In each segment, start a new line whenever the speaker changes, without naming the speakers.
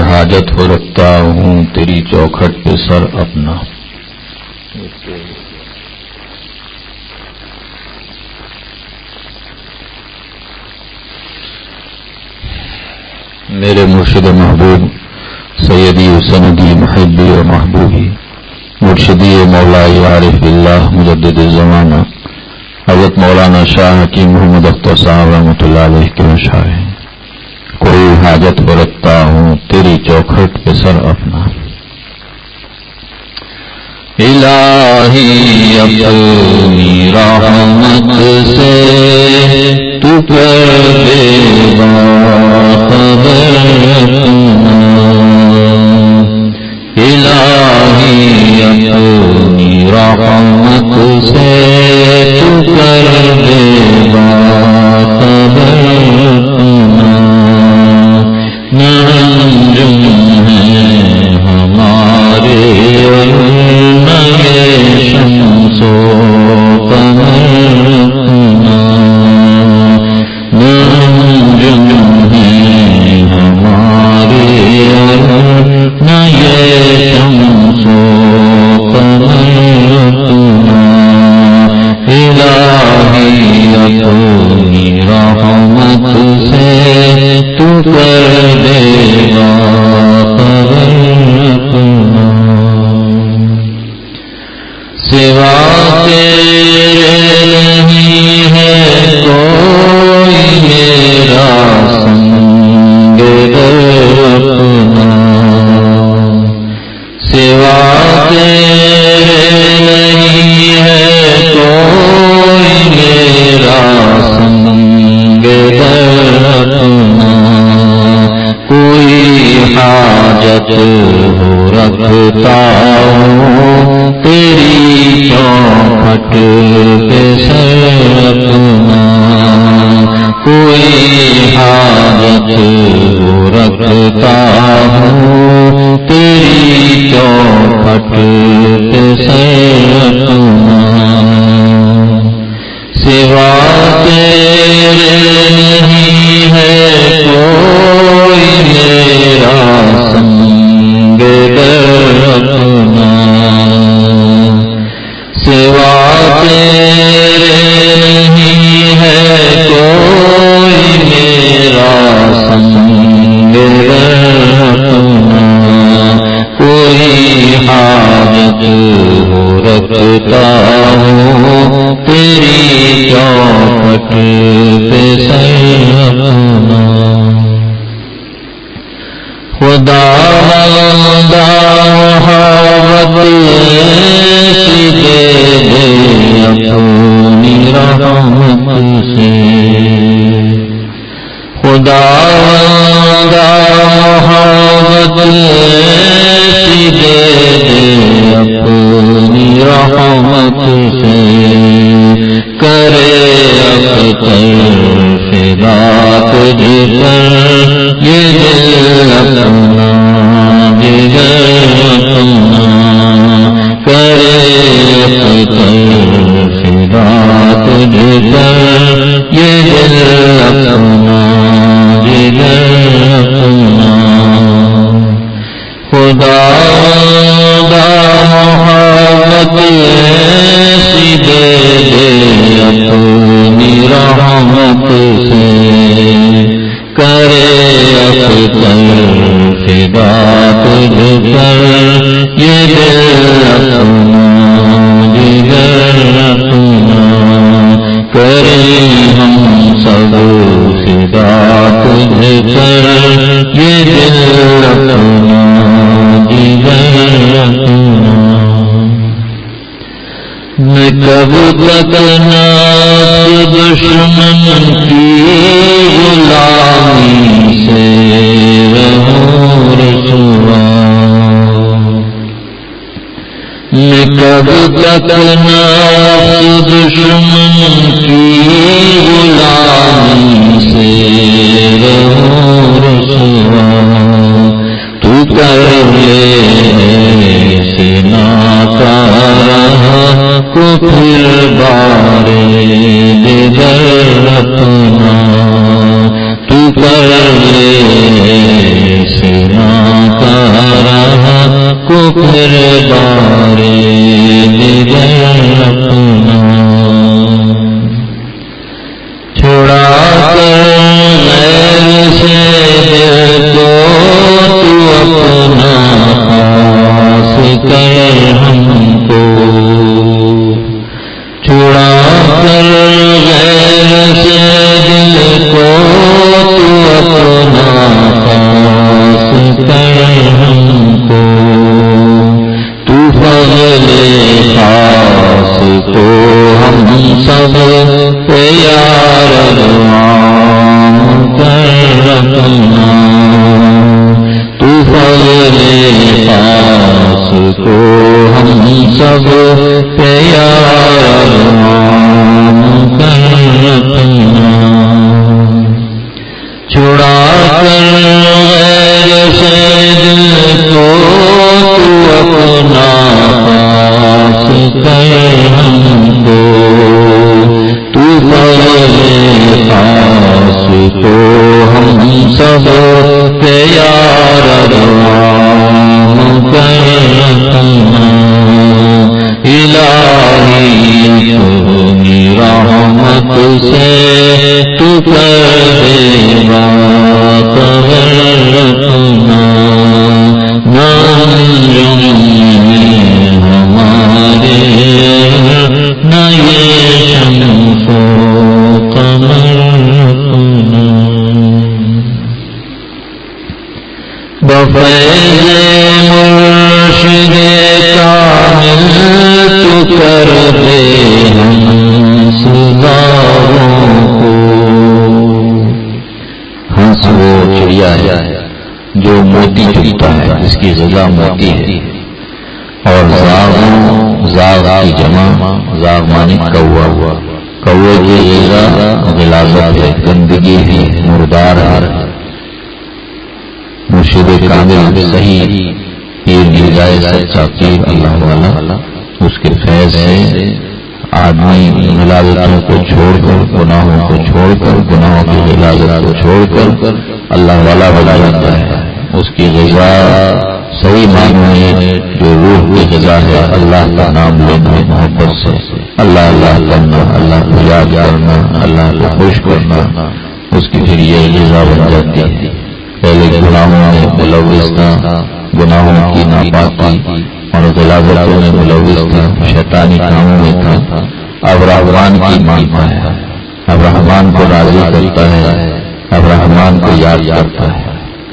حاجت ہو رکھتا ہوں تیری چوکھٹ پہ سر اپنا. میرے مرشد محبوب سیدی و سندی محبی و محبوبی مرشدی مولائی عارف اللہ مجدد زمانہ حضرت مولانا شاہ حکیم محمد اختر صاحب رحمۃ اللہ علیہ کے اشعار ہیں. کوئی حاجت ہو رکھتا ہوں تیری چوکھٹ پہ سر اپنا. الہی اپنی رحمت سے تو کر دے باخبر الہی اپنی رحمت سے تو کر دے باخبر ننجم ہے ہمارے نئے شمس و قمر ننجم ہے ہمارے نئے شمس و قمر الہی اپنی رحمت سے تو کر دے باخبر سوا تیرے نہیں ہے کوئی میرا سنگ اپنا سوا تیرے نہیں ہے کوئی میرا سنگ اپنا کوئی حاجت ہو رکھتا ہوں تیری چوکھٹ پہ سر اپنا کوئی حاجت ہو رکھتا ہوں تیری چوکھٹ پہ سر اپنا سوا تیرے نہیں ہے کوئی میرا سنگ اپنا سوا تیرے نہیں ہے کوئی میرا سنگ اپنا کوئی حاجت ہو رکھتا ہوں تیری چوکھٹ پہ سر اپنا خدا بندہ محبت ایسی دے دے اپنی رحمت سے خدا بندہ محبت ایسی دے دے اپنی رحمت سے کرے اختر فدا تجھ پر یہ دل اپنا جگر اپنا کرے اختر فدا تجھ پر یہ دل اپنا جگر اپنا خدا محبت ایسی دے دے اپنی رحمت سے کرے اختر فدا تجھ پر یہ دل اپنا جگر اپنا کرے ہم سب فدا تجھ پر یہ دل اپنا جگر اپنا میں کب تک نہ دشمن کی غلامی سے رہوں رسوا میں کب تک نہ دشمن کی غلامی سے رہوں رسوا تو کر لے سینا کا کو پھر بارے دے در اپنا تو کر لے سینا کا رہا کو پھر بارے دیگر اپنا چھڑا کر غیر سے دل کو تو اپنا خاص کر ہم کو چھڑا کر غیر سے دل کو تو اپنا خاص کر ہم کو تو فضل خاص کو ہم سب پہ یار عام کر رکھنا تو فضل خاص کو ہم سب پہ یار عام کر رکھنا چھڑا کر غیر سے دل کو تو اپنا خاص کر ہم کو تو فضل خاص کو ہم سب پہ یار عام کر رکھنا الہی اپنی رحمت سے تو پردے باخبر رکھنا نہ انجم ہمارے نہ یہ شمس و قمر رکھنا بفیض مرشد کامل تو کر دے ہم سزاؤں کو ہنس وہ چڑیا ہے جو موتی چگتا ہے جس کی غذا موتی ہے اور زاغ کی جمع زاغ مانی کوا کوے کی غذا غلاظت ہے گندگی ہے مردار ہے مرشد کامل صحیح پیر گرجائے سچا پیر اللہ والا اس کے فیض سے آدمی غلاظتوں کو چھوڑ کر گناہوں کو چھوڑ کر گناہوں کی غلاظت کو چھوڑ کر اللہ والا بنا جاتا ہے اس کی غذا صحیح معنی میں جو روح کی غذا ہے اللہ کا نام لینا محبت سے اللہ اللہ کرنا اللہ کو یاد کرنا اللہ کو خوش کرنا اس کی پھر یہ غذا بن جاتی ہے پہلے گناہوں میں ملوث تھا گناہوں کی ناپاکی اور غلاظتوں میں ملوث تھا شیطانی کاموں میں تھا اب رحمان کی مانتا ہے اب رحمان کو راضی کرتا ہے اب رحمان کو یاد کرتا ہے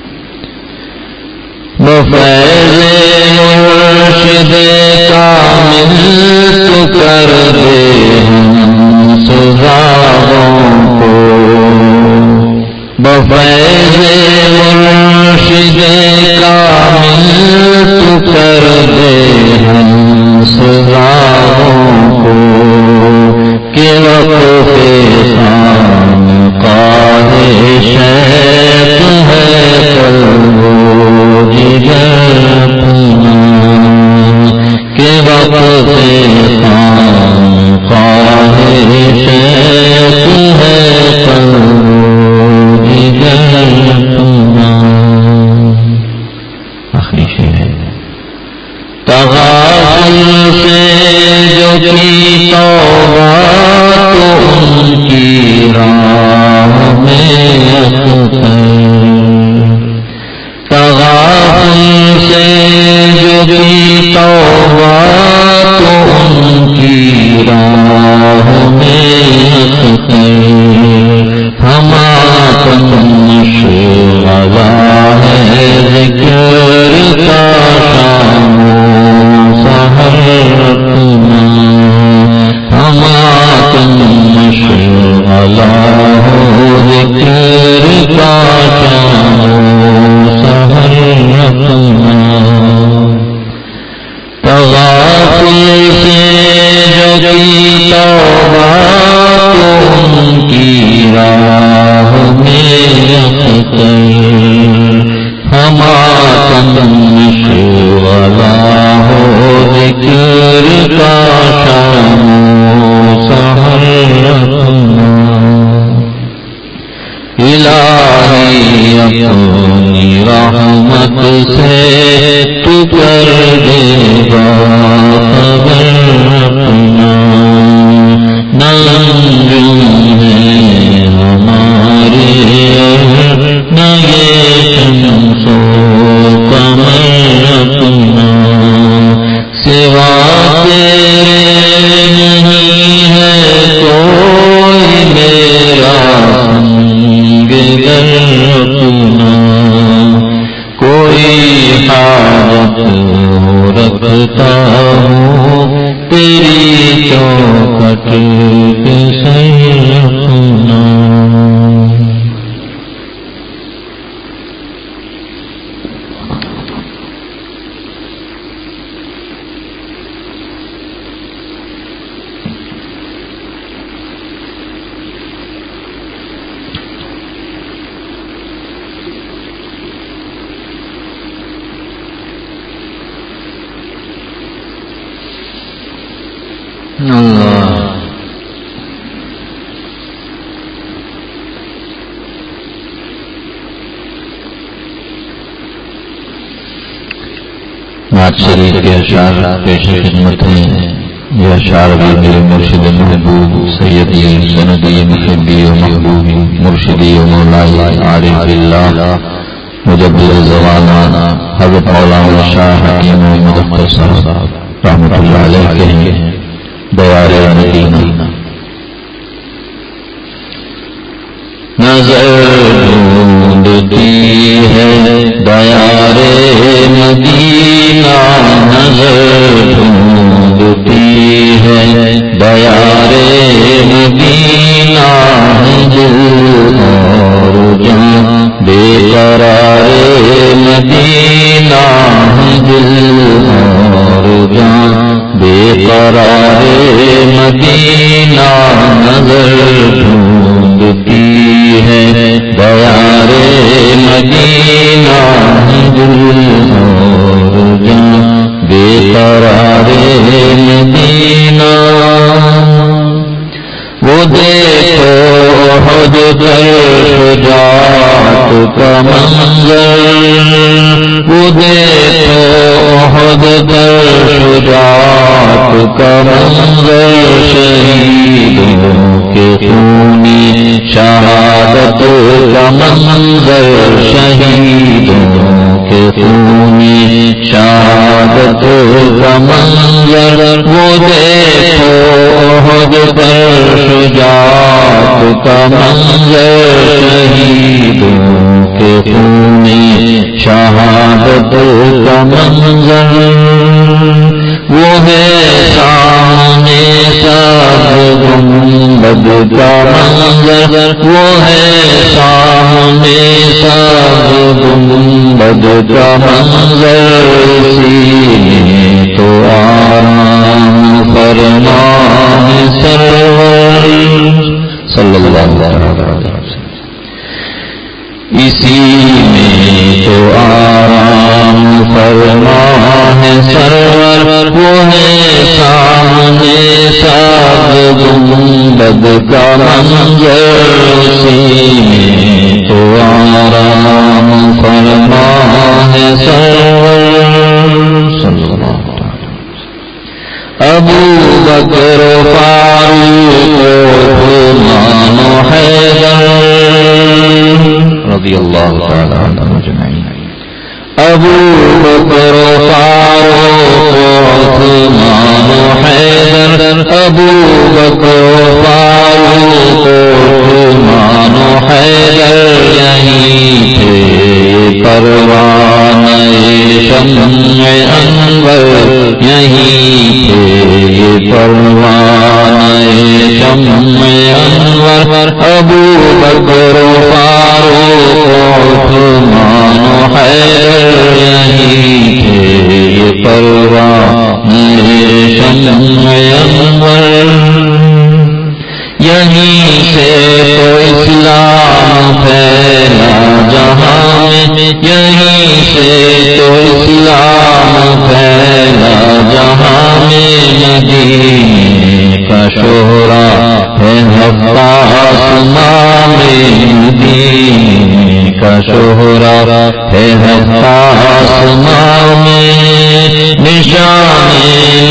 بفیض مرشد کامل تو کر دے ہم سزاؤں کو بفیض مرشد کامل تو کر دے ہم سزاؤں کو کہ وقف خانقاہ شیخ ہے کہ وقف خانقاہ شیخ ہے آخری شعر ہے تغافل سے جو کی توبہ تو ان کی راہ میں اختر تغافل سے جو کی توبہ تو ان کی راہ میں اختر ہمارا مشغلہ ہے ذکر کا شام و سحر رکھنا ہمارا مشغلہ ہو ذکر کا شام و سحر رکھنا تغافل سے جو کی توبہ تو ان کی راہ میں اختر ہمارا مشغلہ ہو ذکر کا شام و سحر رکھنا الہی دے باخبر اپنا، ننگوں ہیں ہمارے نہ یہ شمس و قمر اپنا، سوا تیرے نہیں ہے کوئی میرا سنگدر اپنا، کوئی حاجت ہو رکھتا ہوں تیری چوکھٹ پہ سر اپنا۔ نعت شریف کے اشعار پیش خدمت ہیں۔ یہ اشعار بھی میرے مرشد محبوب سیدی سندی محبی و محبوبی مرشدی و مولائی عارف باللہ مجدد زمانہ حضرت مولانا شاہ حکیم محمد اختر صاحب رحمۃ اللہ علیہ کے ہیں، دیار مدینہ۔ نظر ڈھونڈتی ہے دیار مدینہ، نظر ڈھونڈتی ہے دیار مدینہ، دل اور جان بے قرار مدینہ، دل اور جان بے قرار مدینہ، نظر ڈھونڈتی ہے دیار مدینہ، دل اور جان بے قرار مدینہ۔ وہ دیکھو احد پر شجاعت کا منظر، وہ دیکھو احد پر شجاعت کا منظر، شہیدوں کے خون شہادت کا منظر، شہیدوں کے خون شہادت کا منظر، وہ دیکھو احد پر شجاعت کا منظر، شہیدوں کے خون شہادت کا منظر، وہ ہے سامنے سب گنبد کا منظر، وہ ہے سامنے سب گنبد کا منظر، سینے تو آرام فرما ہے سرور صلی اللہ علیہ وسلم، اسی میں تو آرام فرما ہے سرور، وہ ہے سامنے سب گنبد کا منظر، اسی میں تو آرام فرما ہے سرور صلی اللہ علیہ وسلم۔ ابو بکر فاروق عثمان و حیدر رضی اللہ تعالی عنہم اجمعین، ابو بکر فاروق عثمان و حیدر، ابو بکر فاروق عثمان و حیدر، یہیں تھے پروانہ شمع انور، یہیں تھے پروانہ شمع انور، ابو بکر فاروق عثمان و حیدر، یہیں تھے پروانہ شمع انور، یہیں سے تو اسلام پھیلا جہاں میں، یہیں سے تو اسلام پھیلا جہاں میں، مدینے کا شہرا ہے ہفتہ آسماں میں، مدینے کا شہرا ہے ہفتہ آسماں میں،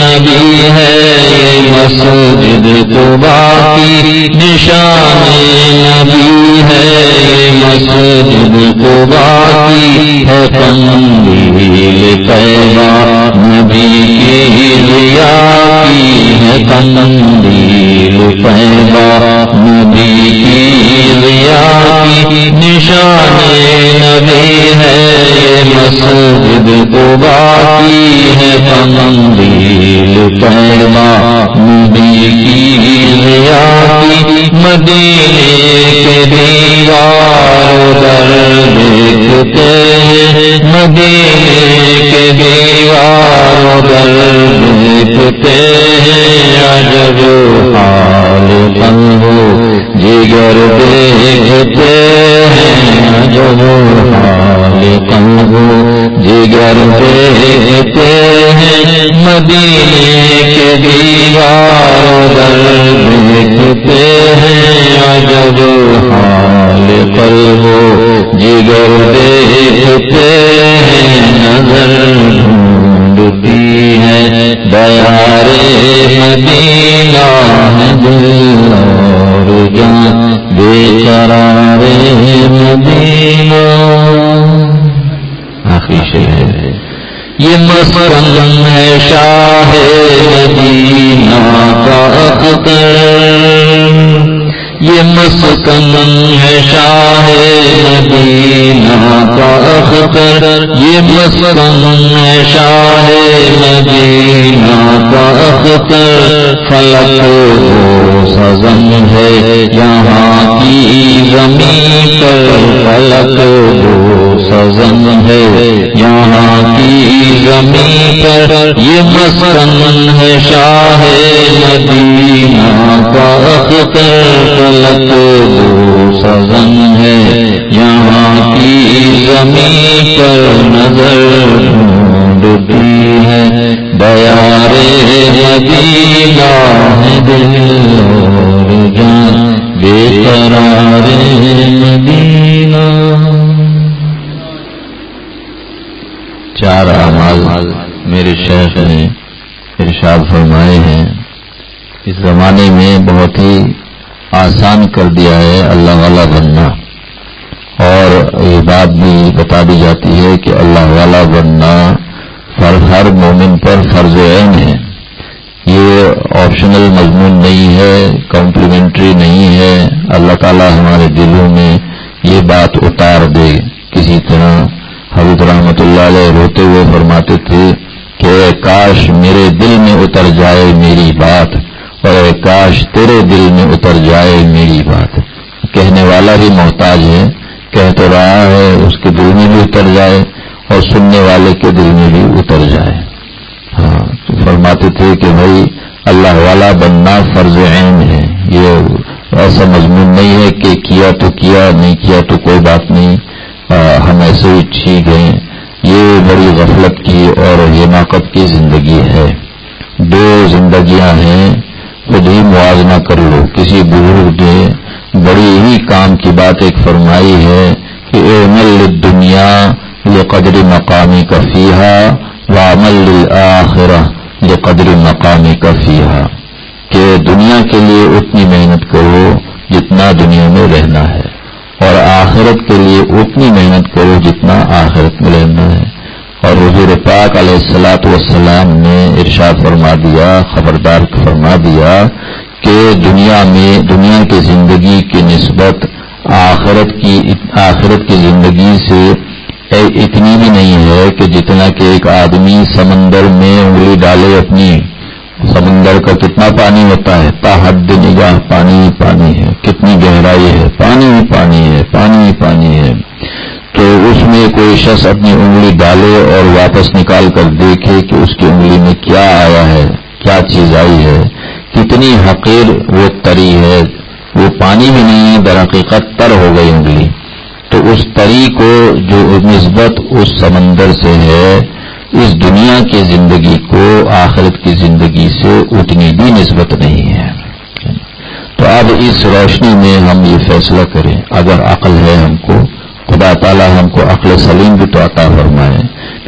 نبی ہے یہ مسجد قبا کی نشان نبی ہے یہ مسجد قبا کی ہے قندیل طیبہ نبی کی ضیا کی ہے قندیل طیبہ نبی کی ضیا کی نشان نبی ہے یہ مسجد قبا کی ہے قندیل طیبہ نبی کی ضیا کی مدینے کے دیوار در دیکھتے ہیں مدینے کے دیوار در دیکھتے ہیں عجب حال قلب جگر دیکھتے ہیں عجب حال قلب جگر دیکھتے ہیں مدینے کے دیوار در دیکھتے ہیں عجب حال قلب جگر دیکھتے ہیں نظر ڈھونڈتی ہے دیار مدینہ ہے دل اور جان بے قرار مدینہ. آخری شعر ہے یہ مسکن ہے شاہ مدینہ کا اختر یہ مسکن ہے شاہ مدینہ کا اختر یہ مسکن ہے شاہ مدینہ کا اختر فلک و سزن ہے یہاں کی زمین پر فلک و سزن ہے یہاں کی زمین پر یہ مسکن ہے شاہ مدینہ کا اختر فلک و سزن ہے یہاں کی زمین پر نظر ڈھونڈتی ہے دیار مدینہ ہے دل اور جان بے قرار مدینہ. چار اعمال میرے شیخ نے ارشاد فرمائے ہیں اس زمانے میں بہت ہی آسان کر دیا ہے اللہ والا بننا، اور یہ بات بھی بتا دی جاتی ہے کہ اللہ والا بننا ہر مومن پر فرض عین ہے. یہ آپشنل مضمون نہیں ہے، کمپلیمنٹری نہیں ہے. اللہ تعالی ہمارے دلوں میں یہ بات اتار دے. کسی طرح حضرت رحمت اللہ علیہ روتے ہوئے فرماتے تھے کہ کاش میرے دل میں اتر جائے میری بات، اور کاش تیرے دل میں اتر جائے میری بات. کہنے والا بھی محتاج ہے، کہہ تو رہا ہے اس کے دل میں بھی اتر جائے اور سننے والے کے دل میں بھی اتر جائے. ہاں تو فرماتے تھے کہ بھائی اللہ والا بننا فرض عین ہے. یہ ایسا مضمون نہیں ہے کہ کیا تو کیا، نہیں کیا تو کوئی بات نہیں، ہم ایسے ہی ٹھیک ہیں. یہ بڑی غفلت کی اور حماقت کی زندگی ہے. دو زندگیاں ہیں، خود ہی موازنہ کر لو. کسی بزرگ نے بڑی ہی کام کی بات ایک فرمائی ہے کہ اعمل للدنیا لقدر مقامک فیہا وعمل للآخرہ لقدر مقامک فیہا، کہ دنیا کے لیے اتنی محنت کرو جتنا دنیا میں رہنا ہے، اور آخرت کے لیے اتنی محنت کرو جتنا آخرت میں رہنا ہے. اور حضور پاک علیہ الصلوۃ والسلام نے ارشاد فرما دیا، خبردار فرما دیا کہ دنیا کی زندگی کی نسبت آخرت کی زندگی سے اتنی بھی نہیں ہے کہ جتنا کہ ایک آدمی سمندر میں انگلی ڈالے اپنی. سمندر کا کتنا پانی ہوتا ہے، تا حد نگاہ پانی ہی پانی ہے. کتنی گہرائی ہے، پانی ہی پانی ہے، پانی ہی پانی ہے. تو اس میں کوئی شخص اپنی انگلی ڈالے اور واپس نکال کر دیکھے کہ اس کی انگلی میں کیا آیا ہے، کیا چیز آئی ہے. کتنی حقیر وہ تری ہے، وہ پانی میں نہیں ہے، در حقیقت تر ہو گئی انگلی. تو اس تری کو جو نسبت اس سمندر سے ہے، اس دنیا کی زندگی کو آخرت کی زندگی سے اتنی بھی نسبت نہیں ہے. تو اب اس روشنی میں ہم یہ فیصلہ کریں، اگر عقل ہے ہم کو، خدا تعالی ہم کو عقل سلیم بھی تو عطا فرمائے،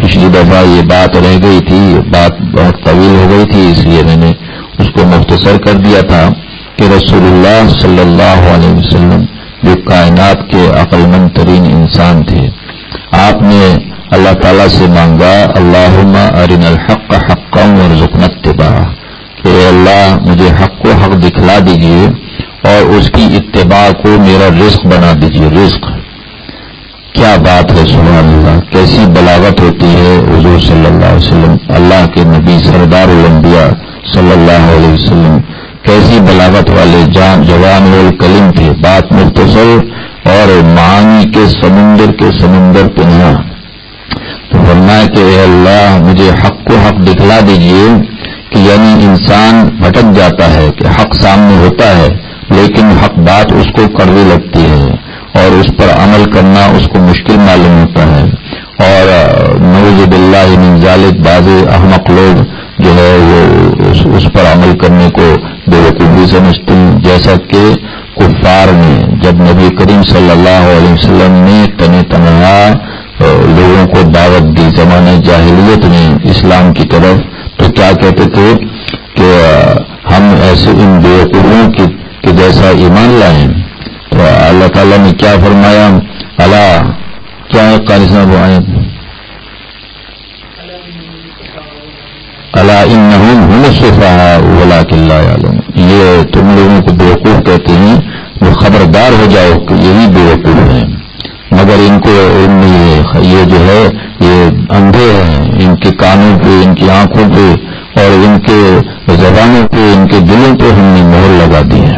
پچھلی دفعہ یہ بات رہ گئی تھی، بات بہت طویل ہو گئی تھی، اس لیے میں نے اس کو مختصر کر دیا تھا کہ رسول اللہ صلی اللہ علیہ وسلم جو کائنات کے عقل مند ترین انسان تھے، آپ نے اللہ تعالیٰ سے مانگا اللہم ارنا الحق حقا وارزقنا اتباعہ، کہ اے اللہ مجھے حق کو حق دکھلا دیجئے اور اس کی اتباع کو میرا رزق بنا دیجئے۔ رزق کیا بات ہے، سبحان اللہ، کیسی بلاغت ہوتی ہے حضور صلی اللہ علیہ وسلم، اللہ کے نبی سردار الانبیاء صلی اللہ علیہ وسلم کیسی بلاغت والے جوان الکلم تھے، بات مختصر اور معانی کے سمندر پنہا۔ تو فرمایا کہ اے اللہ مجھے حق کو حق دکھلا دیجئے، کہ یعنی انسان بھٹک جاتا ہے کہ حق سامنے ہوتا ہے لیکن حق بات اس کو کڑوی لگتی ہے اور اس پر عمل کرنا اس کو مشکل معلوم ہوتا ہے، اور نعوذ باللہ من ذالک بعض احمق لوگ جو ہے وہ اس پر عمل کرنے کو بیوقوفی سمجھتے ہیں، جیسا کہ کفار نے جب نبی کریم صلی اللہ علیہ وسلم نے تنہا لوگوں کو دعوت دی زمانے جاہلیت میں اسلام کی طرف، تو کیا کہتے تھے کہ ہم ایسے ان بیوقوفوں کے جیسا ایمان لائیں۔ تو اللہ تعالیٰ نے کیا فرمایا، اللہ کیا ہے قاری صاحب آئیں، الا انہم هم السفہاء ولکن لا یعلمون، یہ تم لوگوں کو بیوقوف کہتے ہیں، وہ خبردار ہو جاؤ کہ یہی بیوقوف ہیں، مگر ان کو علم نہیں ہے، یہ جو ہے یہ اندھے ہیں، ان کے کانوں پہ، ان کی آنکھوں پہ اور ان کے زبانوں پہ، ان کے دلوں پہ ہم نے مہر لگا دی ہے۔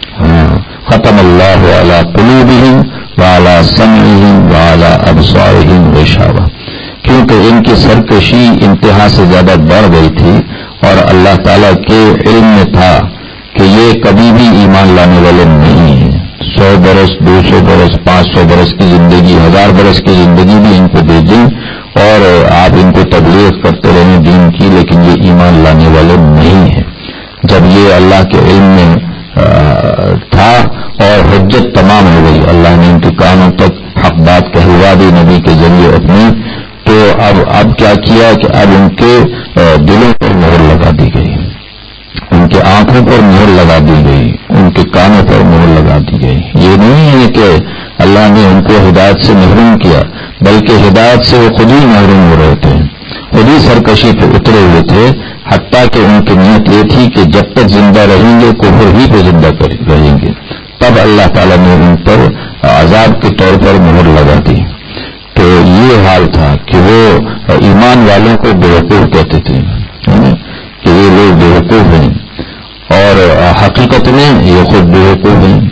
ختم اللہ علی قلوبہم وعلی سمعہم وعلی ابصارہم غشاوہ، کیونکہ ان کی سرکشی انتہا سے زیادہ بڑھ گئی تھی اور اللہ تعالیٰ کے علم میں تھا کہ یہ کبھی بھی ایمان لانے والے نہیں ہیں۔ 100 برس 200 برس 500 برس کی زندگی، 1000 برس کی زندگی بھی ان کو دے دیں اور آپ ان کو تبلیغ کرتے رہیں دین کی، لیکن یہ ایمان لانے والے نہیں ہیں۔ جب یہ اللہ کے علم میں تھا اور حجت تمام ہو گئی، اللہ نے ان کے کانوں تک حق بات کہلوا دی نبی کے ذریعے اپنے، تو اب کیا کیا کہ اب ان کے دلوں پر مہر لگا دی گئی، ان کے آنکھوں پر مہر لگا دی گئی، ان کے کانوں پر مہر لگا دی گئی۔ یہ نہیں ہے کہ اللہ نے ان کو ہدایت سے محروم کیا، بلکہ ہدایت سے وہ خود ہی محروم ہو رہے تھے، خود ہی سرکشی پہ اترے ہوئے تھے، حتیٰ کہ ان کی نیت یہ تھی کہ جب تک زندہ رہیں گے کفر ہی پہ زندہ رہیں گے، تب اللہ تعالیٰ نے ان پر عذاب کے طور پر مہر لگا دی۔ تو یہ حال تھا کہ وہ ایمان والوں کو بیوقوف کہتے تھے کہ یہ لوگ بیوقوف ہیں، اور حقیقت میں یہ خود بیوقوف ہیں۔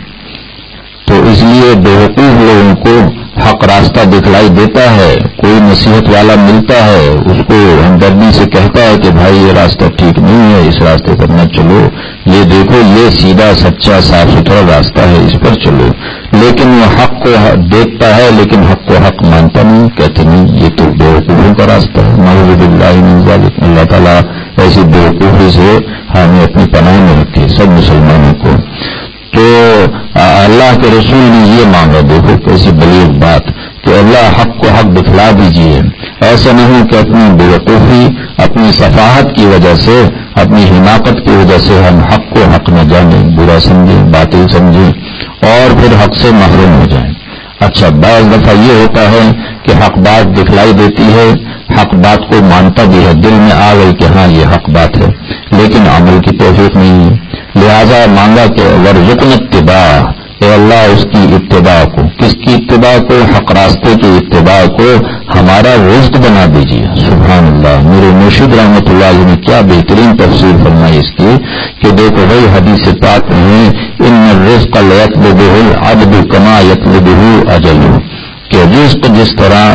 تو اس لیے بیوقوف لوگوں کو حق راستہ دکھلائی دیتا ہے، کوئی نصیحت والا ملتا ہے، اس کو ہمدردی سے کہتا ہے کہ بھائی یہ راستہ ٹھیک نہیں ہے، اس راستے پر نہ چلو، یہ دیکھو یہ سیدھا سچا صاف ستھرا راستہ ہے، اس پر چلو، لیکن وہ حق کو دیکھتا ہے لیکن حق کو حق مانتا نہیں، کہتے نہیں یہ تو بیوقوفوں کا راستہ ہے۔ نعوذ باللہ من ذالک، اللہ تعالیٰ ایسی بیوقوفی سے ہمیں اپنی پناہ میں رکھے سب مسلمانوں کو۔ تو اللہ کے رسول نے یہ مانگا، دیکھو کیسی بلیغ بات کہ اللہ حق کو حق دکھلا دیجئے، ایسا نہیں کہ اپنی بیوقوفی، اپنی صفاحت کی وجہ سے، اپنی حماقت کی وجہ سے ہم حق کو حق نہ جانیں، برا سمجھیں، باطل سمجھیں اور پھر حق سے محروم ہو جائیں۔ اچھا، بعض دفعہ یہ ہوتا ہے کہ حق بات دکھلائی دیتی ہے، حق بات کو مانتا بھی ہے، دل میں آ گئی کہ ہاں یہ حق بات ہے، لیکن عمل کی توفیق نہیں ہے، لہذا مانگا کہ ورزقنا اتباع، اے اللہ اس کی اتباع کو، کس کی اتباع کو؟ حق راستے کی اتباع کو ہمارا رزق بنا دیجیے۔ سبحان اللہ، میرے مرشد رحمۃ اللہ علیہ نے کیا بہترین تفسیر فرمائی اس کی کہ دیکھو بھائی حدیث پاک میں ان الرزق لیطلبہ العبد کما یطلبہ اجلہ، کہ رزق جس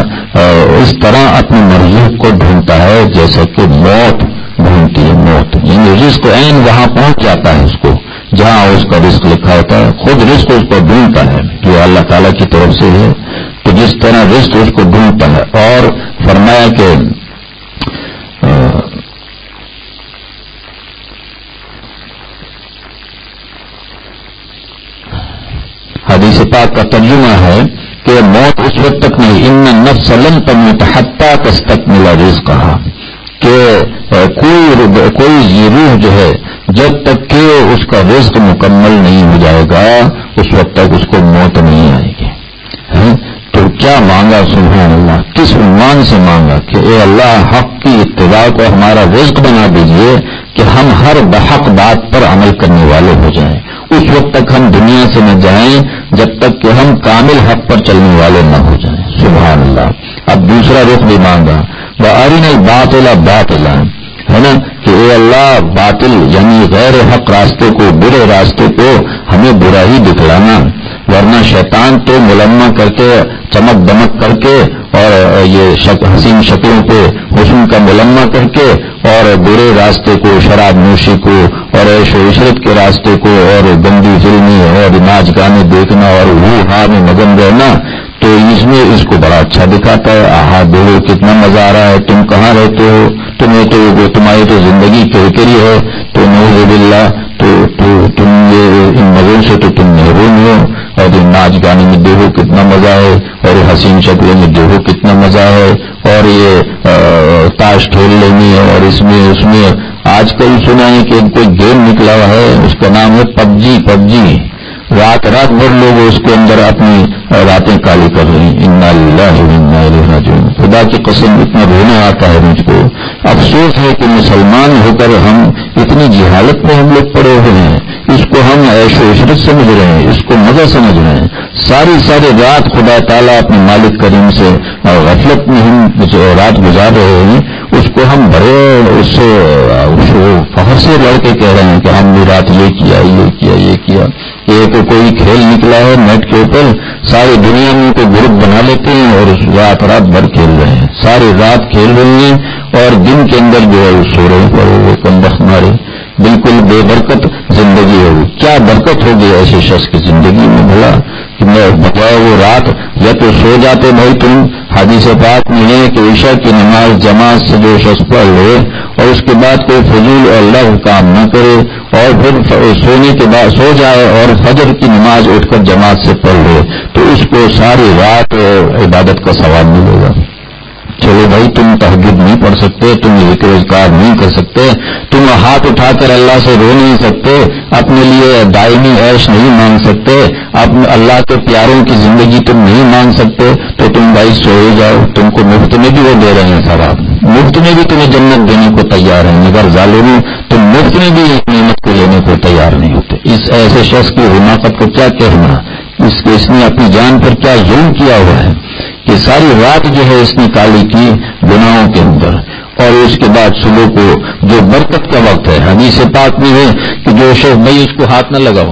طرح اپنی مرزوق کو ڈھونڈتا ہے جیسا کہ موت ڈھونڈتی ہے، موت یعنی رزق عین وہاں پہنچ جاتا ہے اس کو جہاں اس کا رزق لکھا ہوتا ہے، خود رزق اس کو ڈھونڈتا ہے جو اللہ تعالیٰ کی طرف سے ہے، تو جس طرح رزق اس کو ڈھونڈتا ہے۔ اور فرمایا کہ حدیث پاک کا ترجمہ ہے کہ موت اس وقت تک نہیں، ان النفس لن تموت حتی تستکمل رزقها، کہ کوئی روح جو ہے جب تک کہ اس کا رزق مکمل نہیں ہو جائے گا اس وقت تک اس کو موت نہیں آئے گی. تو کیا مانگا سبحان اللہ، کس عنوان سے مانگا کہ اے اللہ حق کی اتباع کو ہمارا رزق بنا دیجئے کہ ہم ہر بحق بات پر عمل کرنے والے ہو جائیں. اس وقت تک ہم دنیا سے نہ جائیں جب تک کہ ہم کامل حق پر چلنے والے نہ ہو جائیں. سبحان اللہ. اب دوسرا رخ بھی مانگا، وَأَرِنَا الْبَاطِلَ بَاطِلًا، ہے نا، کہ اے اللہ باطل یعنی غیر حق راستے کو، برے راستے کو ہمیں برا ہی دکھلانا، ورنہ شیطان تو ملمہ کر کے چمک دمک کر کے اور یہ حسین شکلوں پہ حسن کا ملمہ کر کے اور برے راستے کو، شراب نوشی کو اور عیش و عشرت کے راستے کو اور گندی فلمیں اور ناچ گانے دیکھنا اور وہ ہار میں مگن رہنا، تو اس میں اس کو بڑا اچھا دکھاتا ہے. آہا بولو کتنا مزہ آ رہا ہے، تم کہاں رہتے ہو، تمہیں تو تمہاری تو زندگی کرکری ہے، تو نعوذ باللہ، تو تم یہ ان مزوں سے تو تم محروم ہو. اور یہ ناچ گانے میں دیکھو کتنا مزہ ہے، اور حسین شکلوں میں دیکھو کتنا مزہ ہے، اور یہ تاش کھیلنے میں اور اس میں آج کل سنا ہے کہ کوئی گیم نکلا ہوا ہے، اس کا نام ہے پب جی. رات بھر لوگ اس کے اندر اپنی راتیں کالی کر رہی ہیں. انا للہ و انا الیہ راجعون. خدا کی قسم اتنا رونا آتا ہے مجھ کو. افسوس ہے کہ مسلمان ہو کر ہم اتنی جہالت میں ہم لوگ پڑے ہوئے ہیں. اس کو ہم عیش و عشرت سمجھ رہے ہیں، اس کو مزہ سمجھ رہے ہیں. ساری رات خدا تعالیٰ اپنے مالک کریم سے غفلت میں ہم رات گزار رہے ہیں. اس کو ہم بڑے اس سے فخر سے لڑ کے کہہ رہے ہیں کہ ہم نے رات یہ کیا. ایک کوئی کھیل نکلا ہے نیٹ کے اوپر، ساری دنیا میں کو گروپ بنا لیتے ہیں اور رات بھر کھیل رہے ہیں، ساری رات کھیل رہے ہیں اور دن کے اندر جو ہے وہ سو رہے پر وہ کمبخت مارے. بالکل بے برکت زندگی ہے. وہ کیا برکت ہوگی ایسے شخص کی زندگی میں بھلا کہ میں بجائے وہ رات یا تو سو جاتے. بھائی تم حدیث پاک میں ہے کہ عشاء کی نماز جماعت سے جو شخص پڑھ لے اور اس کے بعد کوئی فضول اور لغو کام نہ کرے اور پھر سونے کے بعد سو جائے اور فجر کی نماز اٹھ کر جماعت سے پڑھ لے تو اس کو ساری رات عبادت کا ثواب ملے گا. چلو بھائی تم تہجد نہیں پڑھ سکتے، تم ذکر اذکار نہیں کر سکتے، تم ہاتھ اٹھا کر اللہ سے رو نہیں سکتے، اپنے لیے دائمی عیش نہیں مانگ سکتے، اپنے اللہ کے پیاروں کی زندگی تم نہیں مانگ سکتے، تو تم بھائی سو ہی جاؤ. تم کو مفت میں بھی وہ دے رہے ہیں ثواب، مفت میں بھی تمہیں جنت دینے کو تیار ہیں، مگر ظالموں تم مفت میں بھی ایک نعمت کو لینے کو تیار نہیں ہوتے. اس ایسے شخص کی حماقت کو کیا کہنا، اس نے اپنی جان پر کیا ظلم کیا ہوا ہے کہ ساری رات جو ہے اس نے کالی کی گناہوں کے اندر. اور اس کے بعد صبح کو جو برکت کا وقت ہے، حدیث پاک میں ہے کہ جو شخص بھائی اس کو ہاتھ نہ لگاؤ،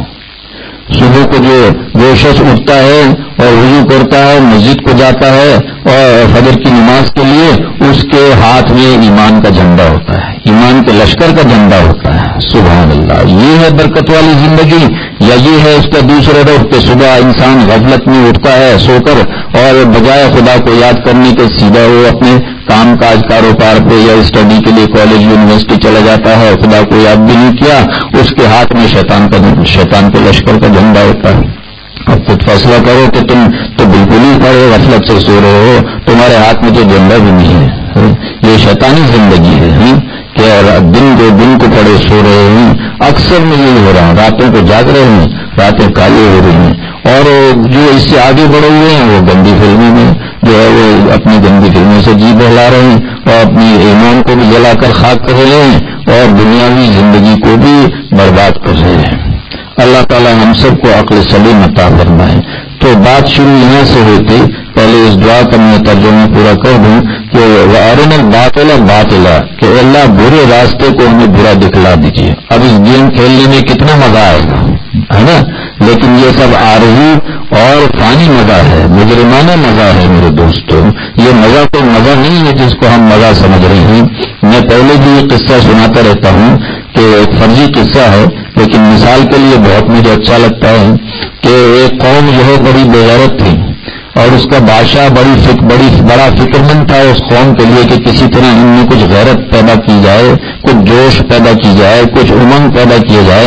صبح کو جو شخص اٹھتا ہے اور وضو کرتا ہے، مسجد کو جاتا ہے اور فجر کی نماز کے لیے، اس کے ہاتھ میں ایمان کا جھنڈا ہوتا ہے، ایمان کے لشکر کا جھنڈا ہوتا ہے. سبحان اللہ. یہ ہے برکت والی زندگی، یا یہ ہے اس کا دوسرا رخ کہ صبح انسان غفلت میں اٹھتا ہے سو کر اور بجائے خدا کو یاد کرنے کے سیدھا وہ اپنے کام کاج کاروبار پہ یا اسٹڈی کے لیے کالج یونیورسٹی چلا جاتا ہے، خدا کو یاد بھی نہیں کیا، اس کے ہاتھ میں شیطان کے لشکر کا جھنڈا ہوتا ہے. اب خود فیصلہ کرو کہ تم تو بالکل ہی پڑے غفلت سے سو رہے ہو، تمہارے ہاتھ میں تو جھنڈا بھی نہیں ہے. یہ شیطانی زندگی ہے کہ دن کو پڑے سو رہے ہیں. اکثر میں یہی ہو رہا ہے، راتوں کو جاگ رہے ہیں، راتیں کالی ہو رہی ہیں. اور جو اس سے آگے بڑھے ہوئے ہیں وہ گندی فلموں میں جو ہے وہ اپنی گندی فلموں سے جی بہلا رہے ہیں اور اپنی ایمان کو بھی جلا کر خاک کر رہے ہیں اور دنیاوی زندگی کو بھی برباد کر رہے ہیں. اللہ تعالی ہم سب کو عقل سلیم عطا فرمائے. تو بات شروع یہاں سے ہوئی تھی. پہلے اس دعا کا میں ترجمہ پورا کر دوں کہ وَأَرِنَا الْبَاطِلَ بَاطِلًا، کہ اللہ برے راستے کو ہمیں برا دکھلا دیجیے. اب اس گیم کھیلنے میں کتنا مزہ آئے گا، ہے نا، لیکن یہ سب عارضی اور فانی مزہ ہے، مجرمانہ مزہ ہے میرے دوستوں. یہ مزہ کوئی مزہ نہیں ہے جس کو ہم مزہ سمجھ رہے ہیں. میں پہلے بھی یہ قصہ سناتا رہتا ہوں کہ ایک فرضی قصہ ہے لیکن مثال کے لیے بہت مجھے اچھا لگتا ہے کہ ایک قوم جو ہے بڑی بے غیرت تھی اور اس کا بادشاہ بڑا فکر مند تھا اس قوم کے لیے کہ کسی طرح ان میں کچھ غیرت پیدا کی جائے، کچھ جوش پیدا کی جائے، کچھ امنگ پیدا کیا جائے.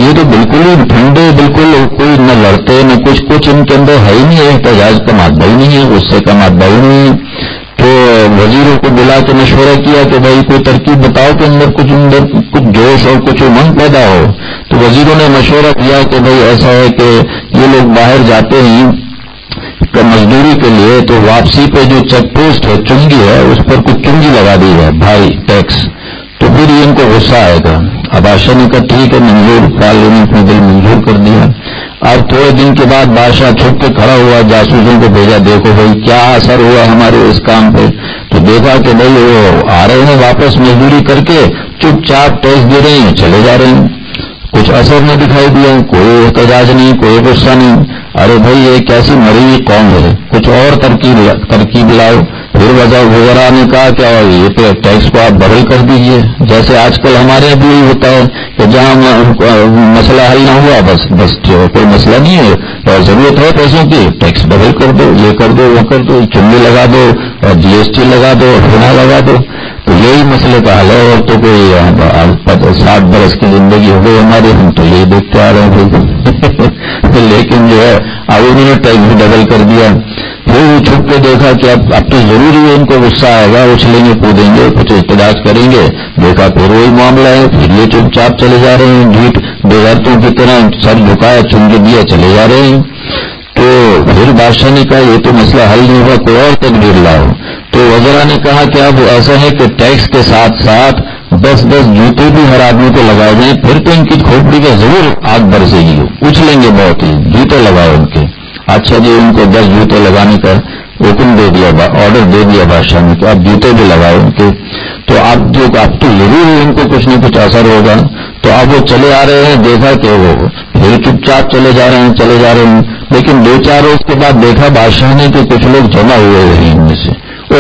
یہ تو بالکل ہی ٹھنڈے، بالکل کوئی نہ لڑتے نہ کچھ ان کے اندر ہے ہی نہیں ہے، احتجاج کا مادہ ہی نہیں ہے، غصے کا مادہ ہی نہیں ہے. تو وزیروں کو بلا کے مشورہ کیا کہ بھائی کوئی ترکیب بتاؤ کہ اندر کچھ جوش اور کچھ امنگ پیدا ہو. تو وزیروں نے مشورہ کیا کہ بھائی ایسا ہے کہ یہ لوگ باہر جاتے ہیں مزدوری کے لیے، تو واپسی پہ جو چیک پوسٹ ہے چنگی ہے اس پر کچھ چنگی لگا دی ہے بھاری ٹیکس، تو پھر یہ ان کو غصہ آئے گا. اب بادشاہ نے کہا ٹھیک ہے منظور، فالو نے اپنے دل منظور کر دیا. اب تھوڑے دن کے بعد بادشاہ چھپ کے کھڑا ہوا، جاسوسوں کو بھیجا دیکھو بھائی کیا اثر ہوا ہمارے اس کام پہ. تو دیکھا کہ بھائی وہ آ رہے ہیں واپس مزدوری کر کے، چپ چاپ ٹیکس دے رہے ہیں چلے جا رہے ہیں، کچھ اثر نہیں دکھائی دیا، کوئی احتجاج نہیں، کوئی غصہ نہیں. ارے بھائی یہ کیسی مری ہوئی قوم ہے، کچھ اور ترکیب لاؤ. پھر وزراء نے کہا کہ یہ ٹیکس کو آپ ڈبل کر دیجئے. جیسے آج کل ہمارے یہاں بھی یہی ہوتا ہے کہ جہاں مسئلہ حل نہ ہوا بس کوئی مسئلہ نہیں ہے اور ضرورت ہے پیسوں کی، ٹیکس ڈبل کر دو، یہ کر دو وہ کر دو، چنگی لگا دو اور جی ایس ٹی لگا دو اور فنا لگا دو. تو یہی مسئلے کا حل ہے. اور تو کوئی 60 برس کی زندگی ہو گئی ہماری، ہم تو یہی دیکھتے آ رہے ہیں. لیکن جو ہے اب انہوں نے ٹیکس بھی ڈبل کر دیا. پھر وہ چھپ کے دیکھا کہ اب تو ضروری ہے ان کو غصہ آئے گا، اچھلیں گے کودیں گے کچھ احتجاج کریں گے. دیکھا پھر وہی معاملہ ہے، پھر یہ چپ چاپ چلے جا رہے ہیں، جھوٹ بےغیرتوں کی طرح سر جھکایا چنگے دیا چلے جا رہے ہیں. تو پھر بادشاہ نے کہا یہ تو مسئلہ حل نہیں ہوا، کوئی اور تدبیر لاؤ. تو وزراء نے کہا کہ اب ایسا ہے کہ ٹیکس کے ساتھ ساتھ 10 جوتے بھی ہر آدمی کو لگائے جائیں، پھر تو ان کی کھوپڑی کا ضرور آگ برسے گی، اچھلیں گے بہت ہی. جوتے لگائے ان کے. اچھا جی ان کو 10 جوتے لگانے کا حکم دے دیا، آرڈر دے دیا بادشاہ نے کہ اب جوتے بھی لگائے ان کے. تو اب تو ضرور ان کو کچھ نہ کچھ اثر ہوگا. تو اب وہ چلے آ رہے ہیں، دیکھا کہ وہ پھر چپ چاپ چلے جا رہے ہیں. لیکن 2-4 روز کے بعد دیکھا بادشاہ نے کہ کچھ لوگ جمع ہوئے ہیں ان میں سے.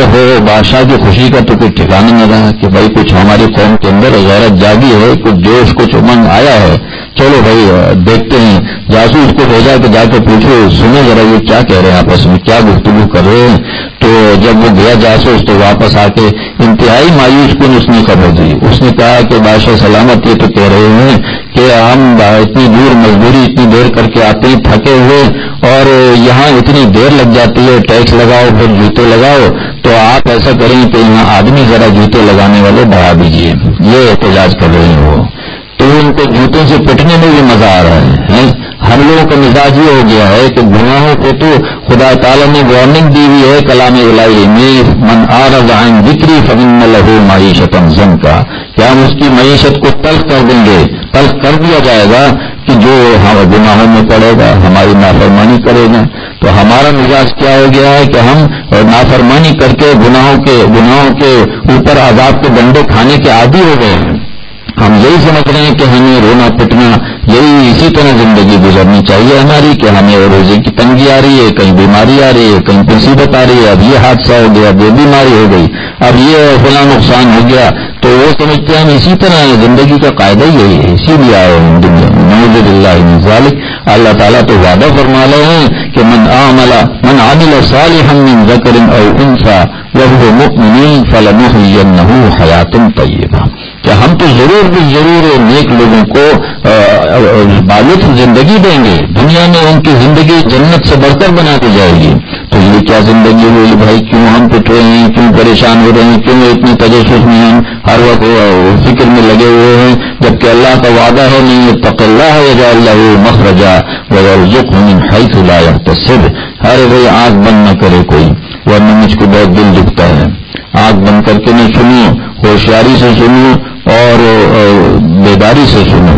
بادشاہ کی خوشی کا تو کوئی ٹھکانا نہ رہا کہ بھائی کچھ ہماری قوم کے اندر غیرت جاگی ہے، کچھ جوش کچھ امنگ آیا ہے. چلو بھائی دیکھتے ہیں. جاسوس کو بھیجا کہ جا کے پوچھو، سنو ذرا یہ کیا کہہ رہے ہیں آپس میں، کیا گفتگو کر رہے ہیں. تو جب وہ گیا جاسوس تو واپس آ کے انتہائی مایوس کن اس نے خبر دی. اس نے کہا کہ بادشاہ سلامت یہ تو کہہ رہے ہیں کہ ہم اتنی دور مزدوری اتنی دیر کر کے آتے ہیں تھکے ہوئے، اور یہاں اتنی دیر لگ جاتی ہے، ٹیکس لگاؤ پھر جوتے لگاؤ. تو آپ ایسا کریں کہ یہاں آدمی ذرا جوتے لگانے والے بڑھا دیجیے. یہ احتجاج کر رہے ہیں وہ. تو ان کو جوتوں سے پٹنے میں بھی مزہ آ رہا ہے. ہم لوگوں کا مزاج یہ ہو گیا ہے کہ گناہوں کو تو خدا تعالیٰ نے وارننگ دی ہوئی ہے کلام الہی میں، من اعرض عن ذکری فإن له معیشۃ ضنکا، کیا ہم اس کی معیشت کو تلخ کر دیں گے، تلخ کر دیا جائے گا کہ جو ہم گناہوں میں پڑے گا، ہماری نافرمانی کرے گا. تو ہمارا مزاج کیا ہو گیا ہے کہ ہم نافرمانی کر کے گناہوں کے اوپر عذاب کے ڈنڈے کھانے کے عادی ہو گئے ہیں. ہم یہی سمجھ رہے ہیں کہ ہمیں رونا پٹنا یہی اسی طرح زندگی گزرنی چاہیے ہماری، کہ ہمیں روزی کی تنگی آ رہی ہے، کہیں بیماری آ رہی ہے، کہیں مصیبت آ رہی ہے، اب یہ حادثہ ہو گیا، اب یہ بیماری ہو گئی، اب یہ فلاں نقصان ہو گیا. تو وہ سمجھتے ہیں ہم اسی طرح زندگی کا قاعدہ ہی ہے، اسی لیے آئے ہیں دنیا میں. نعوذ باللہ من ذالک. اللہ تعالیٰ تو وعدہ فرما رہے ہیں کہ من عمل صالحا من ذکر او انثى وهو مؤمن فلنحيينه حیاة طیبہ. کہ ہم تو ضرور نیک لوگوں کو بالغ زندگی دیں گے، دنیا میں ان کی زندگی جنت سے بڑھ کر بنا دی جائے گی. تو یہ کیا زندگی ہوئی بھائی، کیوں ہم پٹ رہے ہیں، کیوں پریشان ہو رہے ہیں، کیوں اتنی تجسس میں ہم ہر وقت فکر میں لگے ہوئے ہیں، جبکہ اللہ کا وعدہ ہے نہیں اتق اللہ یجعل له مخرجا ویرزقه من حیث لا یحتسب. ارے بھائی آنکھ بند نہ کرے کوئی، ورنہ مجھ کو بہت دل دکھتا ہے. آنکھ بند کر کے نہیں سنو، ہوشیاری سے سنو اور بیداری سے سنو،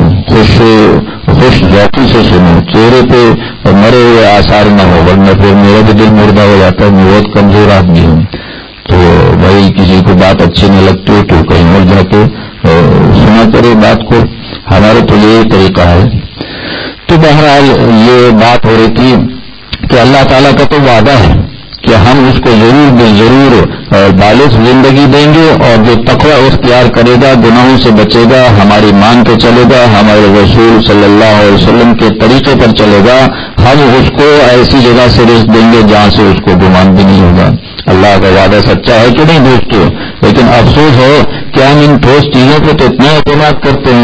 خوش ذوقی سے سنو، چہرے پہ مرے ہوئے آثار نہ ہو، ورنہ پھر میرا بھی دل مردہ ہو جاتا ہے. میں بہت کمزور آدمی ہوں. تو بھائی کسی کو بات اچھی نہیں لگتی تو کہیں اور جا کے سنا کرے بات کو. ہمارا تو یہی طریقہ ہے. تو بہرحال یہ بات ہو رہی تھی کہ اللہ تعالیٰ کا تو وعدہ ہے کہ ہم اس کو ضرور بالغ زندگی دیں گے، اور جو تقوی اختیار کرے گا، گناہوں سے بچے گا، ہماری مان کے چلے گا، ہمارے رسول صلی اللہ علیہ وسلم کے طریقے پر چلے گا، ہم اس کو ایسی جگہ سے رزق دیں گے جہاں سے اس کو گمان بھی نہیں ہوگا. اللہ کا وعدہ سچا ہے کہ نہیں دوستو؟ لیکن افسوس ہے کہ ہم ان ٹھوس چیزوں پہ تو اتنا اعتماد کرتے ہیں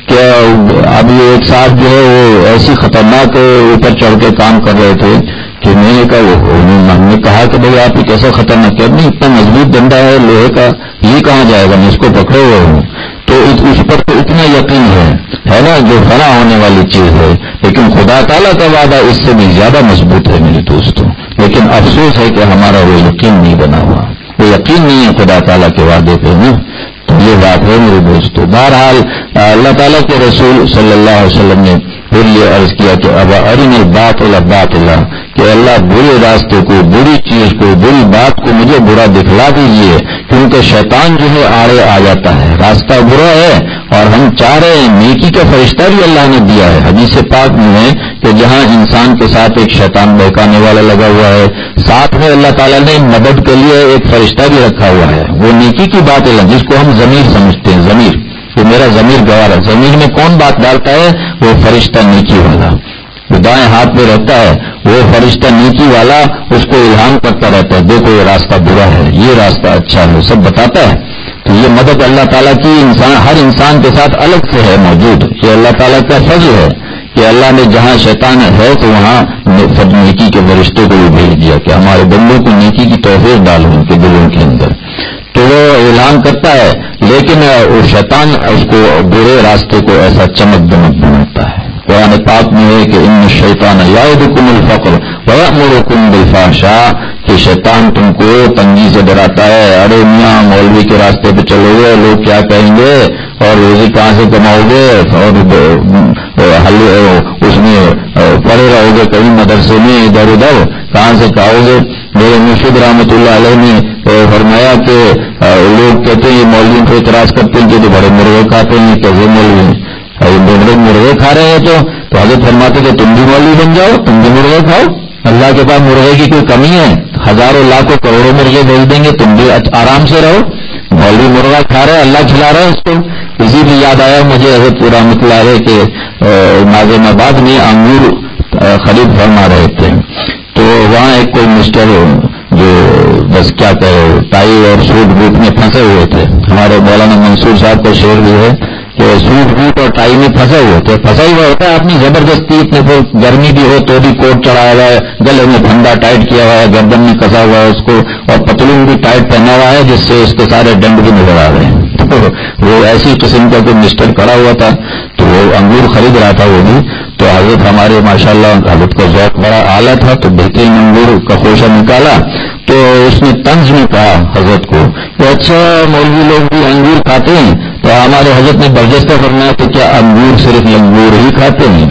کہ اب یہ ایک صاحب جو ہے وہ ایسی خطرناک اوپر چڑھ کے کام کر رہے تھے کہ میں نے کہا ہم نے کہا کہ بھائی آپ یہ کیسا خطرناک ہے؟ نہیں، اتنا مضبوط ڈنڈا ہے لوہے کا، یہ کہاں جائے گا، میں اس کو پکڑے ہوئے ہوں۔ تو اس پر تو اتنا یقین ہے نا، جو فنا ہونے والی چیز ہے، لیکن خدا تعالیٰ کا وعدہ اس سے بھی زیادہ مضبوط ہے میرے دوستوں۔ لیکن افسوس ہے کہ ہمارا وہ یقین نہیں بنا ہوا، وہ یقین نہیں ہے خدا تعالیٰ کے وعدے پہ نا۔ تو یہ بات ہے میرے دوستوں۔ بہرحال اللہ تعالیٰ کے رسول صلی اللہ علیہ وسلم نے پھر یہ عرض کیا کہ اب ارن الباطل باطلا، کہ اللہ برے راستے کو، بری چیز کو، بری بات کو مجھے برا دکھلا دیجیے، کیونکہ شیطان جو ہے آڑے آ جاتا ہے، راستہ برا ہے اور ہم چاہ رہے ہیں، نیکی کا فرشتہ بھی اللہ نے دیا ہے۔ حدیث پاک میں ہے کہ جہاں انسان کے ساتھ ایک شیطان بہکانے والا لگا ہوا ہے، ساتھ میں اللہ تعالیٰ نے مدد کے لیے ایک فرشتہ بھی رکھا ہوا ہے۔ وہ نیکی کی بات ہے جس کو ہم ضمیر سمجھتے ہیں، ضمیر، وہ میرا ضمیر گوار ہے، ضمیر میں کون بات ڈالتا ہے؟ وہ فرشتہ نیکی والا، وہ دائیں ہاتھ میں رہتا ہے، وہ فرشتہ نیکی والا اس کو الہام کرتا رہتا ہے، دیکھو یہ راستہ برا ہے، یہ راستہ اچھا ہے، سب بتاتا ہے۔ تو یہ مدد اللہ تعالیٰ کی ہر انسان کے ساتھ الگ سے ہے موجود، یہ اللہ تعالیٰ کا فضل ہے کہ اللہ نے جہاں شیطان ہے تو وہاں نیکی کے فرشتوں کو بھی بھیج دیا کہ ہمارے بندوں کو نیکی کی توفیق ڈالو ان کے دلوں کے اندر۔ تو وہ اعلان کرتا ہے، لیکن وہ شیطان اس کو برے راستے کو ایسا چمک دمک بناتا ہے۔ قرآن پاک میں ہے کہ ان الشیطان یعدکم الفقر ویأمرکم بالفحشاء، کہ شیطان تم کو تنگی سے ڈراتا ہے، ارے میاں مولوی کے راستے پہ چلو گے، لوگ کیا کہیں گے، اور روزی کہاں سے کماؤ گے، اور اس میں پڑے رہو گے کہیں مدرسے میں ادھر ادھر، کہاں سے کھاؤ گے۔ میرے مرشد رحمۃ اللہ علیہ نے فرمایا کہ لوگ کہتے ہیں مولوی کو اعتراض کرتے ہیں کہ تو بڑے مرغے کھاتے ہیں، کیسے مولوی مرغے کھا رہے ہیں؟ تو حضرت فرماتے کہ تم بھی مولوی بن جاؤ، تم بھی مرغے کھاؤ، اللہ کے پاس مرغے کی کوئی کمی ہے؟ ہزاروں لاکھوں کروڑوں مرغے بھیج دیں گے، تم بھی آرام سے رہو۔ مولوی مرغا کھا رہے، اللہ کھلا رہا ہے اس کو۔ اسی بھی یاد آیا مجھے حضرت رحمۃ اللہ علیہ کے ناظم آباد میں انگور خرید فرما رہے تھے، تو وہاں ایک کوئی مسٹر جو بس کیا کہے ٹائی اور سوٹ بوٹ میں پھنسے ہوئے تھے، ہمارے مولانا منصور صاحب کا شعر بھی ہے کہ سوٹ بوٹ اور ٹائی میں پھنسے ہوئے تھے، پھنسا ہوا ہوتا ہے آدمی زبردستی، اتنے پھر گرمی بھی ہو تو بھی کوٹ چڑھایا ہوا ہے، گلے میں پھندا ٹائٹ کیا ہوا ہے، گردن میں کسا ہوا ہے اس کو، اور پتلون بھی ٹائٹ پہنا ہوا ہے جس سے اس کے سارے ڈنڈ بھی نظر آ رہے ہیں۔ تو وہ ایسی قسم کا کوئی مسٹر کھڑا ہوا تھا، تو وہ انگور خرید رہا تھا وہ بھی، تو حضرت ہمارے ماشاءاللہ حضرت کا ذوق بڑا اعلیٰ تھا، تو بہترین انگور کا خوشہ نکالا، تو اس نے طنز میں کہا حضرت کو کہ اچھا مولوی لوگ بھی انگور کھاتے ہیں؟ تو ہمارے حضرت نے برجستہ فرمایا کہ کیا انگور صرف لنگور ہی کھاتے ہیں؟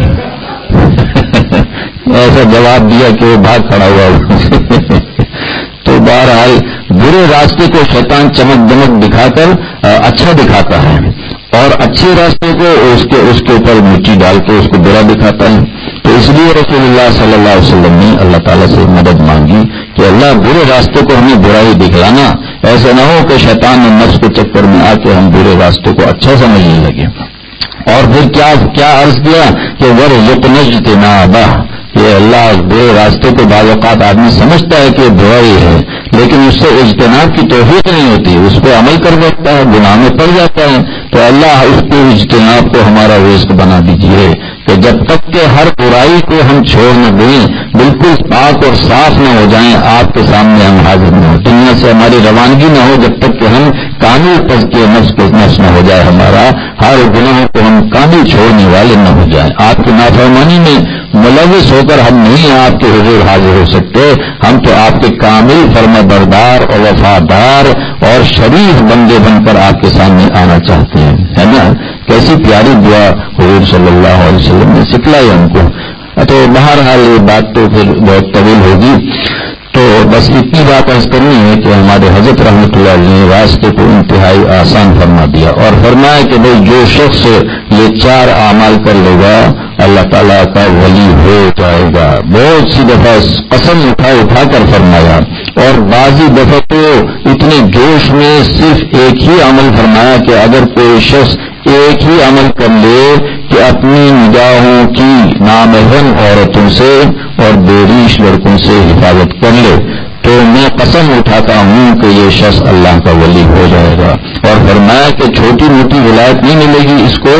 ایسا جواب دیا کہ وہ بھاگ کھڑا ہوا۔ تو بہرحال برے راستے کو شیطان چمک دمک دکھا کر اچھا دکھاتا ہے، اور اچھے راستے کو اس کے اوپر مٹی ڈال کے اس کو برا دکھاتا ہے۔ تو اس لیے رسول اللہ صلی اللہ علیہ وسلم نے اللہ تعالیٰ سے مدد مانگی کہ اللہ برے راستے کو ہمیں برائی دکھلانا، ایسا نہ ہو کہ شیطان نے نفس کے چکر میں آ کے ہم برے راستے کو اچھا سمجھنے لگے۔ اور پھر کیا عرض کیا کہ وَرْزُقْنَا اجْتِنَابَهُ، یہ اللہ برے راستے کو بعض اوقات آدمی سمجھتا ہے کہ برائی ہے، لیکن اس سے اجتناب کی توفیق نہیں ہوتی، اس پہ عمل کر بیٹھتا ہے، گناہ میں پڑ جاتا ہے۔ تو اللہ اس کو اجتناب کو ہمارا رزق بنا دیجیے کہ جب تک کہ ہر برائی کو ہم چھوڑ نہ دیں، بالکل پاک اور صاف نہ ہو جائیں، آپ کے سامنے ہم حاضر نہ ہو، دنیا سے ہماری روانگی نہ ہو، جب تک کہ ہم کامل تزکیہ نفس نہ ہو جائے ہمارا، ہر گناہ کو ہم کامل چھوڑنے والے نہ ہو جائیں۔ آپ کی نافرمانی میں ملوث ہو کر ہم نہیں آپ کے حضور حاضر ہو سکتے، ہم تو آپ کے کامل فرما بردار اور وفادار اور شریف بندے بن کر آپ کے سامنے آنا چاہتے ہیں، ہے نا؟ کیسی پیاری دعا حضور صلی اللہ علیہ وسلم نے سکھلائی ہم کو۔ تو بہرحال یہ بات تو پھر بہت طویل ہوگی، تو بس اتنی بات عرض کرنی ہے کہ ہمارے حضرت رحمۃ اللہ علیہ نے راستے کو انتہائی آسان فرما دیا، اور فرمایا کہ بھئی جو شخص یہ 4 اعمال کر لے گا اللہ تعالیٰ کا ولی ہو جائے گا۔ بہت سی دفعہ قسم اٹھا کر فرمایا، اور بعضی دفعہ تو اتنے جوش میں صرف ایک ہی عمل فرمایا کہ اگر کوئی شخص ایک ہی عمل کر لے کہ اپنی نگاہوں کی نامحرم عورتوں سے اور بیریش لڑکوں سے حفاظت کر لے، تو میں قسم اٹھاتا ہوں کہ یہ شخص اللہ کا ولی ہو جائے گا۔ اور فرمایا کہ چھوٹی موٹی ولایت نہیں ملے گی اس کو،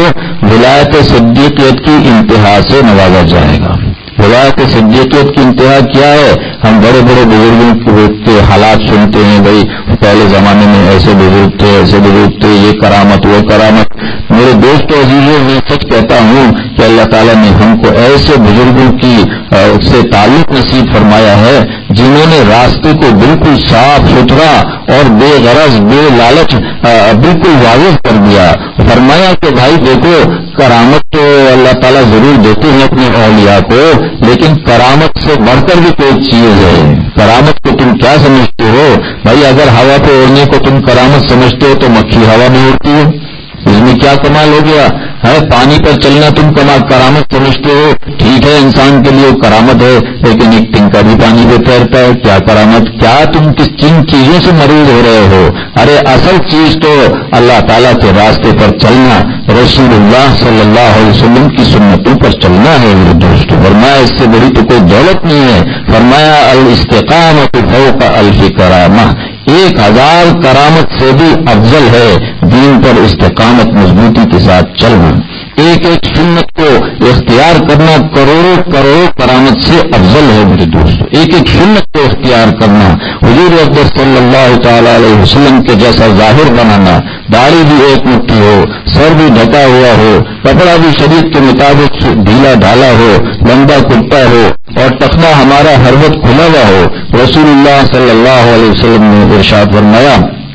ولایت صدیقیت کی انتہا سے نوازا جائے گا۔ ولایت صدیقیت کی انتہا کیا ہے؟ ہم بڑے بڑے بزرگوں کے حالات سنتے ہیں، بھائی پہلے زمانے میں ایسے بزرگ تھے، ایسے بزرگ تھے، یہ کرامت وہ کرامت۔ میرے دوست عزیزوں، میں سچ کہتا ہوں کہ اللہ تعالیٰ نے ہم کو ایسے بزرگوں کی سے تعلق نصیب فرمایا ہے جنہوں نے راستے کو بالکل صاف ستھرا اور بے غرض بے لالچ بالکل واضح کر دیا۔ فرمایا کہ بھائی دیکھو، کرامت تو اللہ تعالیٰ ضرور دیتے ہیں اپنے اولیاء کو، لیکن کرامت سے بڑھ کر بھی کوئی چیز ہے۔ کرامت کو تم کیا سمجھتے ہو؟ بھائی اگر ہوا پہ اڑنے کو تم کرامت سمجھتے ہو تو مکھی ہوا میں اڑتی ہے، اس میں کیا کمال ہو گیا ہے؟ پانی پر چلنا تم کرامت سمجھتے ہو، ٹھیک ہے انسان کے لیے کرامت ہے، لیکن ایک تنکا بھی پانی پہ تیرتا ہے، کیا کرامت؟ کیا تم کس چیزوں سے مریض ہو رہے ہو؟ ارے اصل چیز تو اللہ تعالیٰ کے راستے پر چلنا، رسول اللہ صلی اللہ علیہ وسلم کی سنتوں پر چلنا ہے میرے دوست۔ فرمایا اس سے بڑی تو کوئی دولت نہیں ہے۔ فرمایا الاستقامۃ فوق الف کرامہ، 1000 کرامت سے بھی افضل ہے دین پر استقامت مضبوطی کے ساتھ چلنا۔ ایک ایک سنت کو اختیار کرنا کروڑوں کروڑوں کرامت سے افضل ہے میرے دوست۔ ایک ایک سنت کو اختیار کرنا، حضور اقدس صلی اللہ تعالی علیہ وسلم کے جیسا ظاہر بنانا، داڑھی بھی ایک مٹھی ہو، سر بھی ڈھکا ہوا ہو، کپڑا بھی شریعت کے مطابق ڈھیلا ڈھالا ہو، لمبا کرتا ہو، اور ٹخنا ہمارا ہر وقت کھلا ہوا ہو۔ رسول اللہ صلی اللہ علیہ وسلم نے ارشاد فرمایا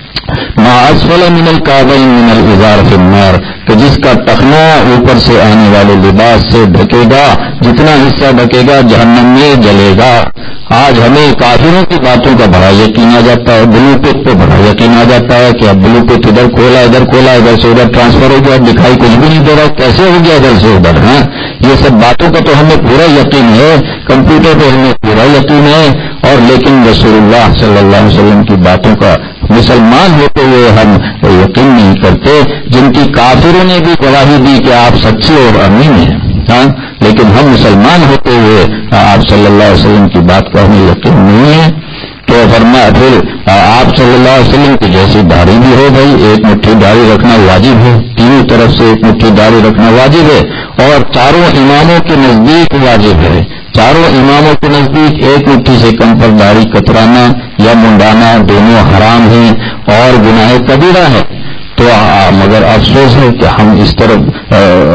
ما اسفل من الکعبین من الازار فی النار، کہ جس کا ٹخنا اوپر سے آنے والے لباس سے ڈھکے گا، جتنا حصہ ڈھکے گا جہنم میں جلے گا۔ آج ہمیں کافروں کی باتوں کا بڑا یقین آ جاتا ہے، بلوٹوتھ پہ بڑا یقین آ جاتا ہے کہ اب بلوٹوتھ ادھر کھولا ادھر سے ادھر ٹرانسفر ہو گیا، دکھائی کچھ بھی نہیں دے رہا، کیسے ہو گیا ادھر سے ادھر؟ ہاں، یہ سب باتوں کا تو ہمیں پورا یقین ہے، کمپیوٹر پہ ہمیں پورا یقین ہے، اور لیکن رسول اللہ صلی اللہ علیہ وسلم کی باتوں کا مسلمان ہوتے ہوئے ہم یقین نہیں کرتے، جن کی کافروں نے بھی گواہی دی کہ آپ سچے اور امین ہیں، ہاں، لیکن ہم مسلمان ہوتے ہوئے آپ صلی اللہ علیہ وسلم کی بات کا ہمیں یقین نہیں ہے۔ تو فرمایا پھر آپ صلی اللہ علیہ وسلم کی جیسی داڑھی بھی ہو، بھائی ایک مٹھی داڑھی رکھنا واجب ہے، تینوں طرف سے ایک مٹھی داڑھی رکھنا واجب ہے، اور چاروں اماموں کے نزدیک واجب ہے۔ چاروں اماموں کے نزدیک ایک مٹھی سے کم پر داڑھی کترانا یا منڈانا دونوں حرام ہیں اور گناہ کبیرہ ہے۔ تو مگر افسوس ہے کہ ہم اس طرف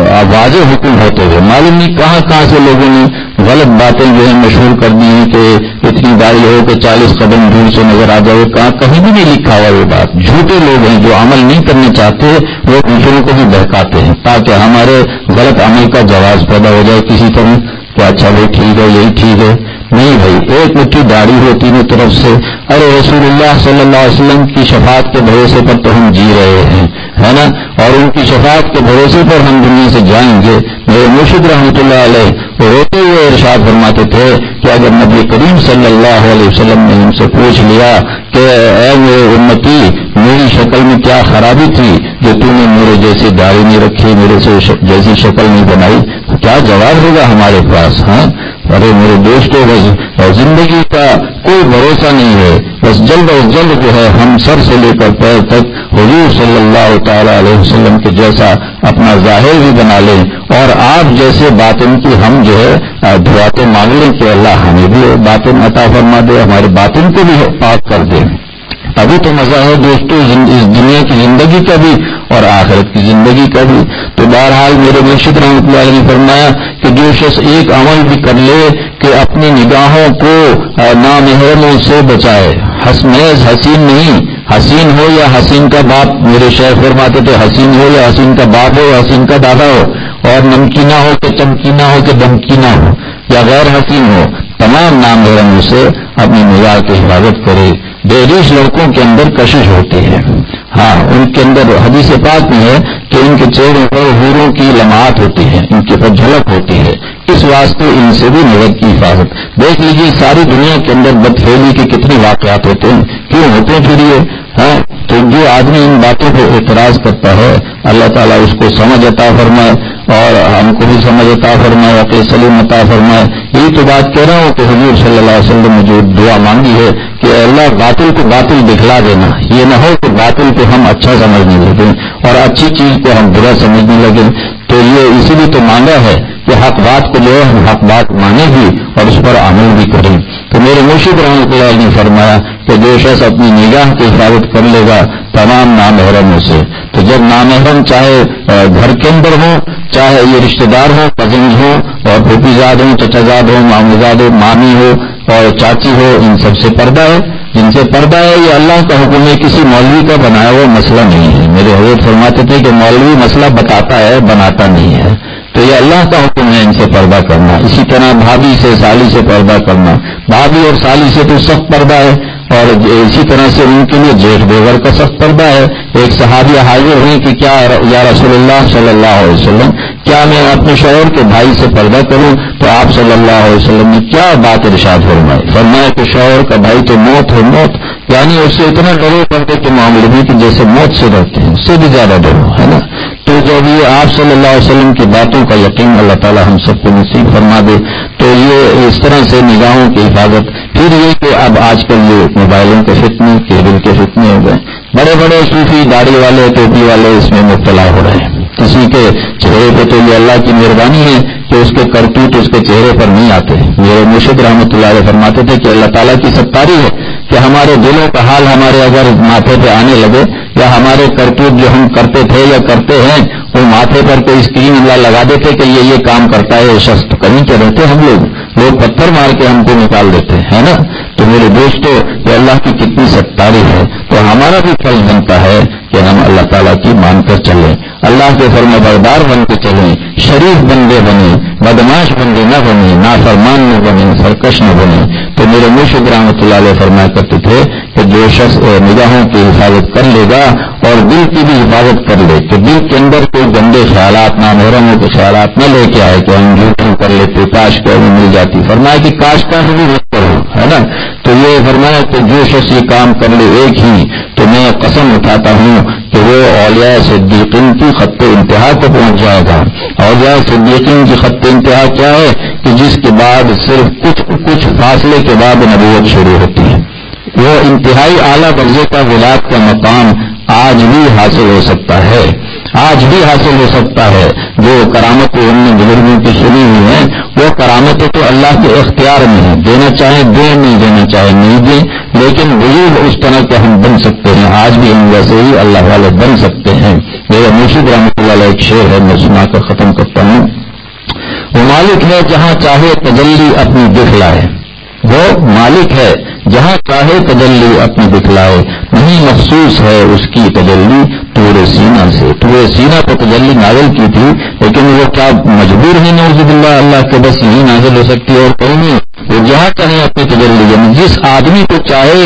واضح حکم ہوتے ہوئے معلوم نہیں کہاں سے لوگوں نے غلط باتیں جو ہے مشہور کر دی ہیں کہ اتنی داڑھی ہو کہ 40 قدم دور سے نظر آ جائے، کہیں بھی نہیں لکھا ہوا یہ بات۔ جھوٹے لوگ ہیں جو عمل نہیں کرنا چاہتے، وہ دوسروں کو بھی بہکاتے ہیں تاکہ ہمارے غلط عمل کا جواز پیدا ہو جائے کسی طرح کہ اچھا وہ ٹھیک ہے، یہی ٹھیک ہے۔ نہیں بھائی، ایک مٹھی داڑھی ہو تینوں طرف سے۔ ارے رسول اللہ صلی اللہ علیہ وسلم کی شفاعت کے بھروسے پر تو ہم جی رہے ہیں، ہے نا، اور ان کی شفاعت کے بھروسے پر ہم دنیا سے جائیں گے۔ میرے مرشد رحمۃ اللہ علیہ وہ روتے ہوئے ارشاد فرماتے تھے کہ اگر نبی کریم صلی اللہ علیہ وسلم نے ہم سے پوچھ لیا کہ اے میرے امتی، میری شکل میں کیا خرابی تھی جو تم نے میرے جیسی داڑھی نہیں رکھی، میرے سے جیسی شکل نہیں بنائی، کیا جواب ہوگا ہمارے پاس؟ ہاں، ارے میرے دوستوں، زندگی کا کوئی بھروسہ نہیں ہے، بس جلد از جلد جو ہے ہم سر سے لے کر پیر تک حضور صلی اللہ تعالی علیہ وسلم کے جیسا اپنا ظاہر بھی بنا لیں، اور آپ جیسے باطن کی ہم جو ہے دعاتیں مانگ لیں کہ اللہ ہمیں بھی باطن عطا فرما دے، ہمارے باطن کو بھی پاک کر دے۔ ابھی تو مزہ ہے دوستو اس دنیا کی زندگی کا بھی اور آخرت کی زندگی کا بھی۔ تو بہرحال میرے مرشد رحمۃ اللہ علیہ نے فرمایا کہ جو شخص ایک عمل بھی کر لے کہ اپنی نگاہوں کو نامحرموں سے بچائے، محض حسین نہیں، حسین ہو یا حسین کا باپ، میرے شیخ فرماتے تھے حسین ہو یا حسین کا باپ ہو یا حسین کا دادا ہو، اور نمکینہ ہو کہ چمکینہ ہو کہ دمکینہ ہو یا غیر حسین ہو، تمام نامحرموں سے اپنی نگاہ کی حفاظت کرے۔ بیریش لڑکوں کے اندر کشش ہوتی ہے، ہاں، ان کے اندر حدیث پاک میں ہے کہ ان کے چہرے پر حوروں کی لمحات ہوتی ہیں، ان کے پر جھلک ہوتی ہے، اس واسطے ان سے بھی نظر کی حفاظت۔ دیکھ لیجیے ساری دنیا کے اندر بدفعلی کے کتنے واقعات ہوتے ہیں، کیوں ہوتے ہیں پھر یہ؟ ہاں، تو جو آدمی ان باتوں پہ اعتراض کرتا ہے اللہ تعالیٰ اس کو سمجھ عطا فرمائے اور ہم کو بھی سمجھ عطا فرمائے، عقل سلیم عطا فرمائے۔ یہی تو بات کہہ رہا ہوں کہ حضور صلی اللہ علیہ وسلم نے جو دعا مانگی ہے کہ اللہ باطل کو باطل دکھلا دینا، یہ نہ ہو کہ باطل کو ہم اچھا سمجھنے لگیں اور اچھی چیز کو ہم برا سمجھنے لگیں۔ تو تو یہ اسی لیے تو مانگا ہے کہ حق بات کو جو ہے ہم حق بات مانے بھی اور اس پر عمل بھی کریں. تو میرے مرشد رحمۃ اللہ نے فرمایا کہ جو شخص اپنی نگاہ کی حفاظت کر لے گا تمام نامحرموں سے، تو جب نامحرم چاہے گھر کے اندر ہو، چاہے یہ رشتہ دار ہو، کزنز ہو اور پھوپھی زاد ہو، چچا زاد ہو، مامو زاد ہو، مامی ہو اور چاچی ہو، ان سب سے پردہ ہے. جن سے پردہ ہے یہ اللہ کا حکم ہے، کسی مولوی کا بنایا ہوا مسئلہ نہیں ہے. میرے حضرت فرماتے تھے کہ مولوی مسئلہ بتاتا ہے، بناتا نہیں ہے. تو یہ اللہ کا حکم ہے ان سے پردہ کرنا. اسی طرح بھابھی سے سالی سے پردہ کرنا، بھابھی اور سالی سے تو سخت پردہ ہے، اور اسی طرح سے ان کے لیے جیٹھ دیور کا سخت پردہ ہے. ایک صحابیہ حاضر ہوئی کہ کیا یا رسول اللہ صلی اللہ علیہ وسلم، کیا میں اپنے شوہر کے بھائی سے پردہ کروں؟ تو آپ صلی اللہ علیہ وسلم نے کیا بات ارشاد فرمائی؟ فرمایا کہ شوہر کا بھائی تو موت ہے، موت، یعنی اس سے اتنا ڈرو پردے کے معاملے میں کہ جیسے موت سے ڈرتے ہیں، اس سے بھی زیادہ ڈرو، ہے نا. تو جب یہ آپ صلی اللہ علیہ وسلم کی باتوں کا یقین اللہ تعالی ہم سب کو نصیب فرما دے، تو یہ اس طرح سے نگاہوں کی حفاظت. پھر یہ کہ اب آج کل یہ موبائلوں کے فتنے، کیبل کے فتنے ہو گئے، بڑے بڑے صوفی داڑھی والے ٹوپی والے اس میں مبتلا ہو رہے ہیں. کسی کے چہرے پہ تو یہ اللہ کی مہربانی ہے کہ اس کے کرتوت اس کے چہرے پر نہیں آتے. میرے مرشد رحمۃ اللہ علیہ فرماتے تھے کہ اللہ تعالیٰ کی ستاری ہے کہ ہمارے دلوں کا حال ہمارے اگر ماتھے پہ آنے لگے، یا ہمارے کرتوت جو ہم کرتے تھے یا کرتے ہیں وہ ماتھے پر کوئی اسکرین اللہ لگا دیتے کہ یہ کام کرتا ہے یہ شخص، تو کہیں کے رہتے ہم لوگ پتھر مار کے ہم کو نکال دیتے ہیں نا. تو میرے دوستو یہ اللہ کی کتنی ستاری ہے. تو ہمارا بھی فرض بنتا ہے کہ ہم اللہ تعالیٰ کی مان کر چلیں، اللہ کے فرما بردار بن کے چلیں، شریف بندے بنے، بدماش بندے نہ بنے، نافرمان نہ بنے، سرکش نہ بنے. تو میرے مرشد رحمۃ اللہ علیہ فرمایا کرتے تھے کہ جو شخص نگاہوں کی حفاظت کر لے گا اور دل کی بھی حفاظت کر لے، کہ دل کے اندر کوئی گندے خیالات، نامحرموں کے خیالات نہ لے کے آئے کہ ہم جھوٹوں کر لیتے، کاش کہ ہمیں مل جاتی. فرمایا کہ کاش بھی مت کرو، ہے نا. تو یہ فرمایا کہ جو شخص یہ کام کر لے ایک ہی، تو میں قسم اٹھاتا ہوں کہ وہ اولیاء صدیقین کی خط انتہا کو پہنچ جائے گا. اولیاء صدیقین کی خط انتہا کیا ہے کہ جس کے بعد صرف کچھ فاصلے کے بعد نبوت شروع ہوتی ہے. وہ انتہائی اعلیٰ درجے کا ولایت کا مقام آج بھی حاصل ہو سکتا ہے، آج بھی حاصل ہو سکتا ہے. جو کرامتیں ہم نے بزرگوں کی سنی ہوئی ہیں وہ کرامتیں تو اللہ کے اختیار میں ہیں، دینا چاہیں دیں، نہیں دینا چاہیں نہیں دیں، لیکن وجود اس طرح کے ہم بن سکتے ہیں. آج بھی ہم ویسے ہی اللہ والے بن سکتے ہیں. میرا مرشد رحمۃ اللہ علیہ ایک شعر ہے، میں سنا کر ختم کرتا ہوں. وہ مالک ہے جہاں چاہے تجلی اپنی دکھلائے، وہ مالک ہے جہاں چاہے تجلی اپنی دکھلائے، نہیں مخصوص ہے اس کی تجلی طور سینہ سے. طور سینہ پر تجلی نازل کی تھی، لیکن وہ کیا مجبور ہے نعوذ باللہ اللہ کے بس یہی نازل ہو سکتی ہے اور کہیں نہیں. وہ جہاں چاہے اپنی تجلی، یعنی جس آدمی کو چاہے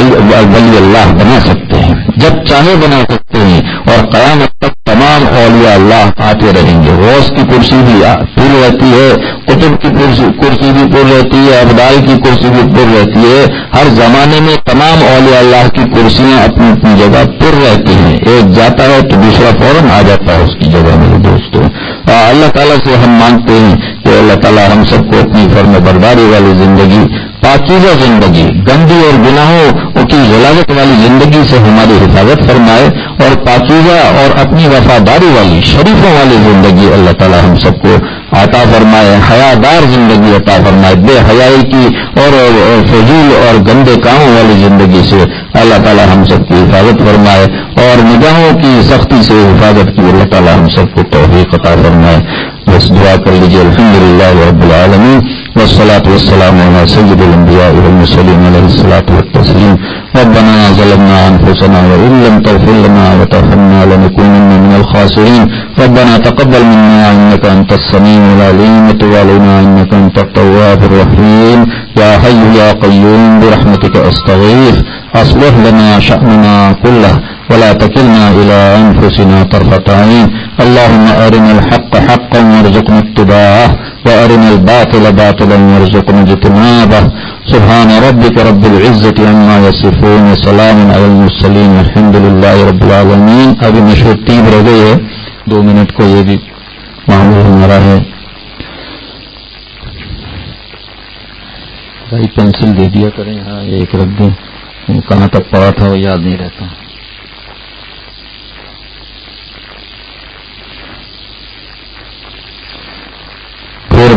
ولی اللہ بنا سکتے ہیں، جب چاہے بنا سکتے ہیں. اور قیامت تک تمام اولیاء اللہ آتے رہیں گے. غوث کی کرسی بھی پر رہتی ہے، قطب کی کرسی بھی پر رہتی ہے، ابدال کی کرسی بھی پر رہتی ہے. ہر زمانے میں تمام اولیاء اللہ کی کرسیاں اپنی اپنی جگہ پر رہتی ہیں. ایک جاتا ہے تو دوسرا فوراً آ جاتا ہے اس کی جگہ. میرے دوستوں اللہ تعالیٰ سے ہم مانگتے ہیں کہ اللہ تعالیٰ ہم سب کو اپنی فرم برداری والی زندگی، پاکیزہ زندگی، گندی اور گناہوں کی غلاظت والی زندگی سے ہماری حفاظت فرمائے، اور پاکیزہ اور اپنی وفاداری والی شریفوں والی زندگی اللہ تعالیٰ ہم سب کو عطا فرمائے. حیادار زندگی عطا فرمائے. بے حیائی کی اور فضول اور گندے کاموں والی زندگی سے اللہ تعالیٰ ہم سب کی حفاظت فرمائے، اور نگاہوں کی سختی سے حفاظت کی اللہ تعالیٰ ہم سب کو توفیق عطا فرمائے. بس دعا کر لیجیے. الحمدللہ رب العالمین والصلاة والسلام علی سید الانبیاء والمرسلین علیہ الصلاۃ والتسلیم. ربنا ظلمنا انفسنا وان لم تغفر لنا وترحمنا لنكونن من الخاسرین. ربنا تقبل منا انك انت السميع العليم وتب علينا انك انت التواب الرحيم. يا حي يا قيوم برحمتك استغيث اصلح لنا شأننا كله ولا تكلنا الى انفسنا طرفة عين. اللهم ارنا الحق حقا وارزقنا اتباعه وارنا الباطل باطلا وارزقنا اجتنابه. سبحان ربك رب العزة عما يصفون وسلام على المرسلين الحمد لله رب العالمين. ابھی مشہور تیب رہ گئی ہے 2 منٹ کو، یہ بھی معمول ہمارا ہے. بھائی پینسل دے دیا کریں، ہاں ایک رکھ دیں، کہاں تک پڑا تھا وہ یاد نہیں رہتا.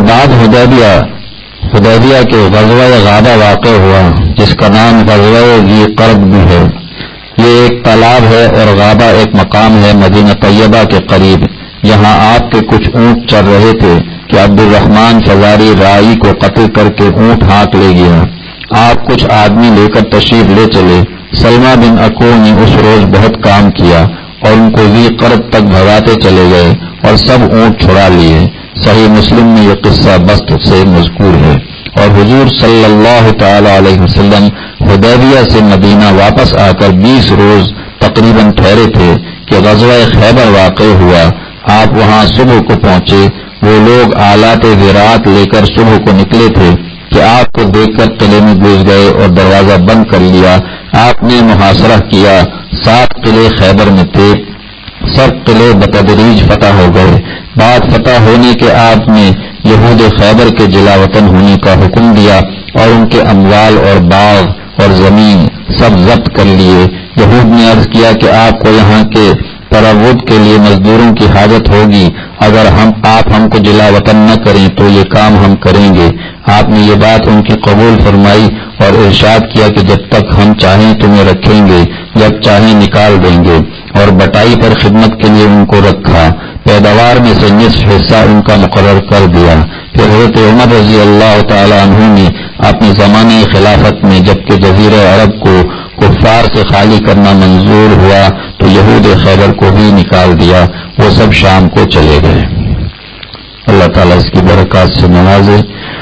بعد حدیبیہ کے غزوہ غابہ واقع ہوا، جس کا نام غزوہ ذی قرب بھی ہے۔ یہ ایک تالاب ہے اور غابہ ایک مقام ہے مدینہ طیبہ کے قریب۔ یہاں آپ کے کچھ اونٹ چر رہے تھے کہ عبد الرحمن فزاری رائی کو قتل کر کے اونٹ ہانک لے گیا۔ آپ کچھ آدمی لے کر تشریف لے چلے۔ سلمہ بن اکو نے اس روز بہت کام کیا اور ان کو ذی قرب تک بھگاتے چلے گئے اور سب اونٹ چھڑا لیے۔ صحیح مسلم میں یہ قصہ بسط سے مذکور ہے۔ اور حضور صلی اللہ تعالی علیہ وسلم حدیبیہ سے مدینہ واپس آ کر 20 روز تقریباً ٹھہرے تھے کہ غزوہ خیبر واقع ہوا۔ آپ وہاں صبح کو پہنچے۔ وہ لوگ آلات زراعت لے کر صبح کو نکلے تھے کہ آپ کو دیکھ کر قلعے میں گھس گئے اور دروازہ بند کر لیا۔ آپ نے محاصرہ کیا۔ 7 قلعے خیبر میں تھے، سب قلعے بتدریج فتح ہو گئے۔ بعد فتح ہونے کے آپ نے یہود خیبر کے جلا وطن ہونے کا حکم دیا اور ان کے اموال اور باغ اور زمین سب ضبط کر لیے۔ یہود نے عرض کیا کہ آپ کو یہاں کے تروت کے لیے مزدوروں کی حاجت ہوگی، اگر آپ ہم کو جلا وطن نہ کریں تو یہ کام ہم کریں گے۔ آپ نے یہ بات ان کی قبول فرمائی اور ارشاد کیا کہ جب تک ہم چاہیں تمہیں رکھیں گے، جب چاہیں نکال دیں گے، اور بٹائی پر خدمت کے لیے ان کو رکھا۔ پیداوار میں سے نصف حصہ ان کا مقرر کر دیا۔ پھر حضرت عمر رضی اللہ تعالی عنہ نے اپنے زمانے خلافت میں جبکہ جزیرہ عرب کو کفار سے خالی کرنا منظور ہوا تو یہود خیبر کو بھی نکال دیا، وہ سب شام کو چلے گئے۔ اللہ تعالیٰ اس کی برکات سے نوازے۔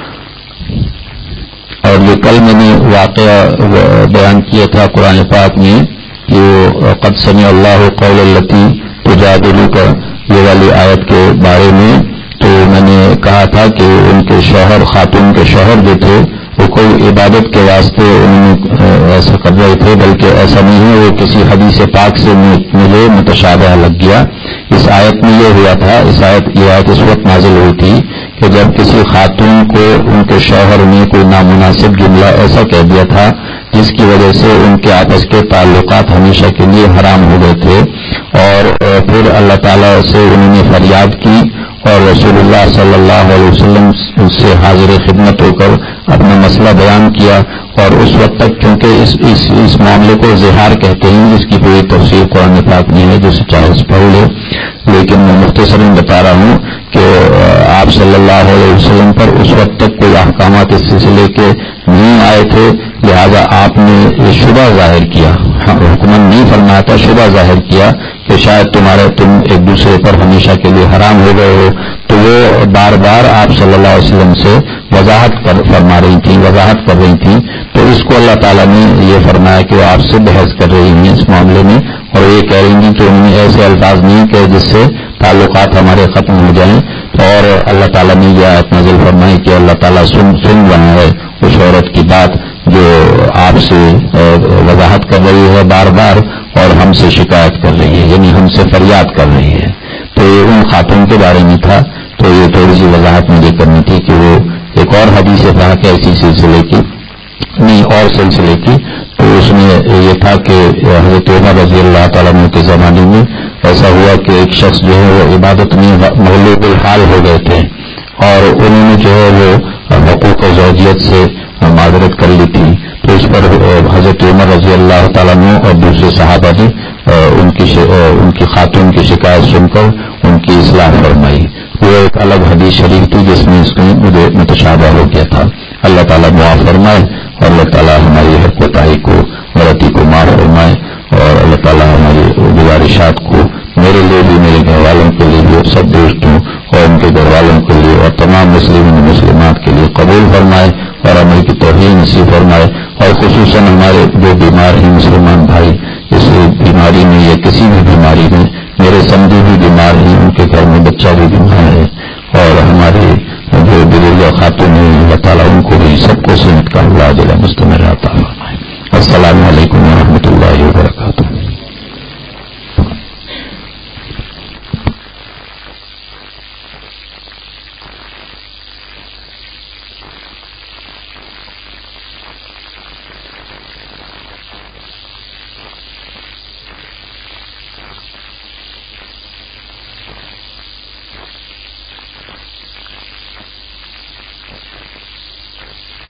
اور یہ کل میں نے واقعہ بیان کیا تھا قرآن پاک میں کہ قد سمع اللہ قول التی تجادلک، یہ والی آیت کے بارے میں، تو میں نے کہا تھا کہ ان کے شوہر، خاتون کے شوہر جو تھے، وہ کوئی عبادت کے واسطے انہوں نے ایسا کر رہے تھے، بلکہ ایسا نہیں ہے، وہ کسی حدیث پاک سے مجھے متشابہ لگ گیا۔ اس آیت میں یہ ہوا تھا، یہ آیت اس وقت نازل ہوئی تھی کہ جب کسی خاتون کو ان کے شوہر نے کوئی نامناسب جملہ ایسا کہہ دیا تھا جس کی وجہ سے ان کے آپس کے تعلقات ہمیشہ کے لیے حرام ہو گئے تھے، اور پھر اللہ تعالیٰ سے انہوں نے فریاد کی اور رسول اللہ صلی اللہ علیہ وسلم سے حاضر خدمت ہو کر اپنا مسئلہ بیان کیا، اور اس وقت تک چونکہ اس معاملے کو زہار کہتے ہیں، جس کی پوری تفسیر قرآن پاک میں ہے، جسے چاہے پڑھ لے، لیکن میں مختصراً بتا رہا ہوں کہ آپ صلی اللہ علیہ وسلم پر اس وقت تک کوئی احکامات اس سلسلے کے نہیں آئے تھے، لہذا آپ نے یہ شبہ ظاہر کیا، حکمن نہیں فرمایا تھا، شبہ ظاہر کیا کہ شاید تم ایک دوسرے پر ہمیشہ کے لیے حرام ہو گئے ہو، تو وہ بار بار آپ صلی اللہ علیہ وسلم سے وضاحت کر رہی تھیں، تو اس کو اللہ تعالیٰ نے یہ فرمایا کہ وہ آپ سے بحث کر رہی ہیں اس معاملے میں، اور یہ کہہ رہی ہیں کہ انہوں نے ایسے الفاظ نہیں کہ جس سے تعلقات ہمارے ختم ہو جائیں، اور اللہ تعالیٰ نے یہ آیت نازل فرمائی کہ اللہ تعالیٰ سن رہا ہے اس عورت کی بات جو آپ سے وضاحت کر رہی ہے بار بار اور ہم سے شکایت کر رہی ہے، یعنی ہم سے فریاد کر رہی ہے۔ تو یہ ان خاتون کے بارے میں تھا، تو یہ تھوڑی سی وضاحت مجھے کرنی تھی کہ وہ ایک اور حدیث پاک ہے اسی سلسلے کی، نہیں اور سلسلے کی، تو اس میں یہ تھا کہ حضرت عمر رضی اللہ تعالیٰ عنہ کے زمانے میں ایسا ہوا کہ ایک شخص جو ہے وہ عبادت میں مغلوب الحال ہو گئے تھے، اور انہوں نے جو ہے وہ حقوق زوجیت سے معذرت کر لی تھی، تو اس پر حضرت عمر رضی اللہ تعالیٰ عنہ اور دوسرے صحابہ نے ان کی خاتون کی شکایت سن کر ان کی اصلاح فرمائی۔ وہ ایک الگ حدیث شریف تھی جس میں اس میں مجھے متشابہ ہو گیا تھا۔ اللہ تعالیٰ معاف فرمائے، اور اللہ تعالیٰ ہماری ہر کوتاہی کو، غلطی کو معاف فرمائے، اور اللہ تعالیٰ ہماری گزارشات کو میرے لیے بھی، میرے گھر والوں کے لیے بھی، اور سب دوستوں اور ان کے گھر والوں کے لیے اور تمام مسلمین و مسلمات کے لیے قبول فرمائے اور عمل کی توفیق نصیب فرمائے، اور خصوصاً ہمارے جو بیمار ہیں مسلمان بھائی اس بیماری میں یا کسی بھی بیماری میں، میرے سمجھی بھی بیمار ہیں، ان کے گھر میں بچہ بھی بیمار ہے، اور ہمارے جو بزرگ خاتون ہیں اللہ تعالیٰ ان کو بھی سب کو صحت کا اللہ جل مستمر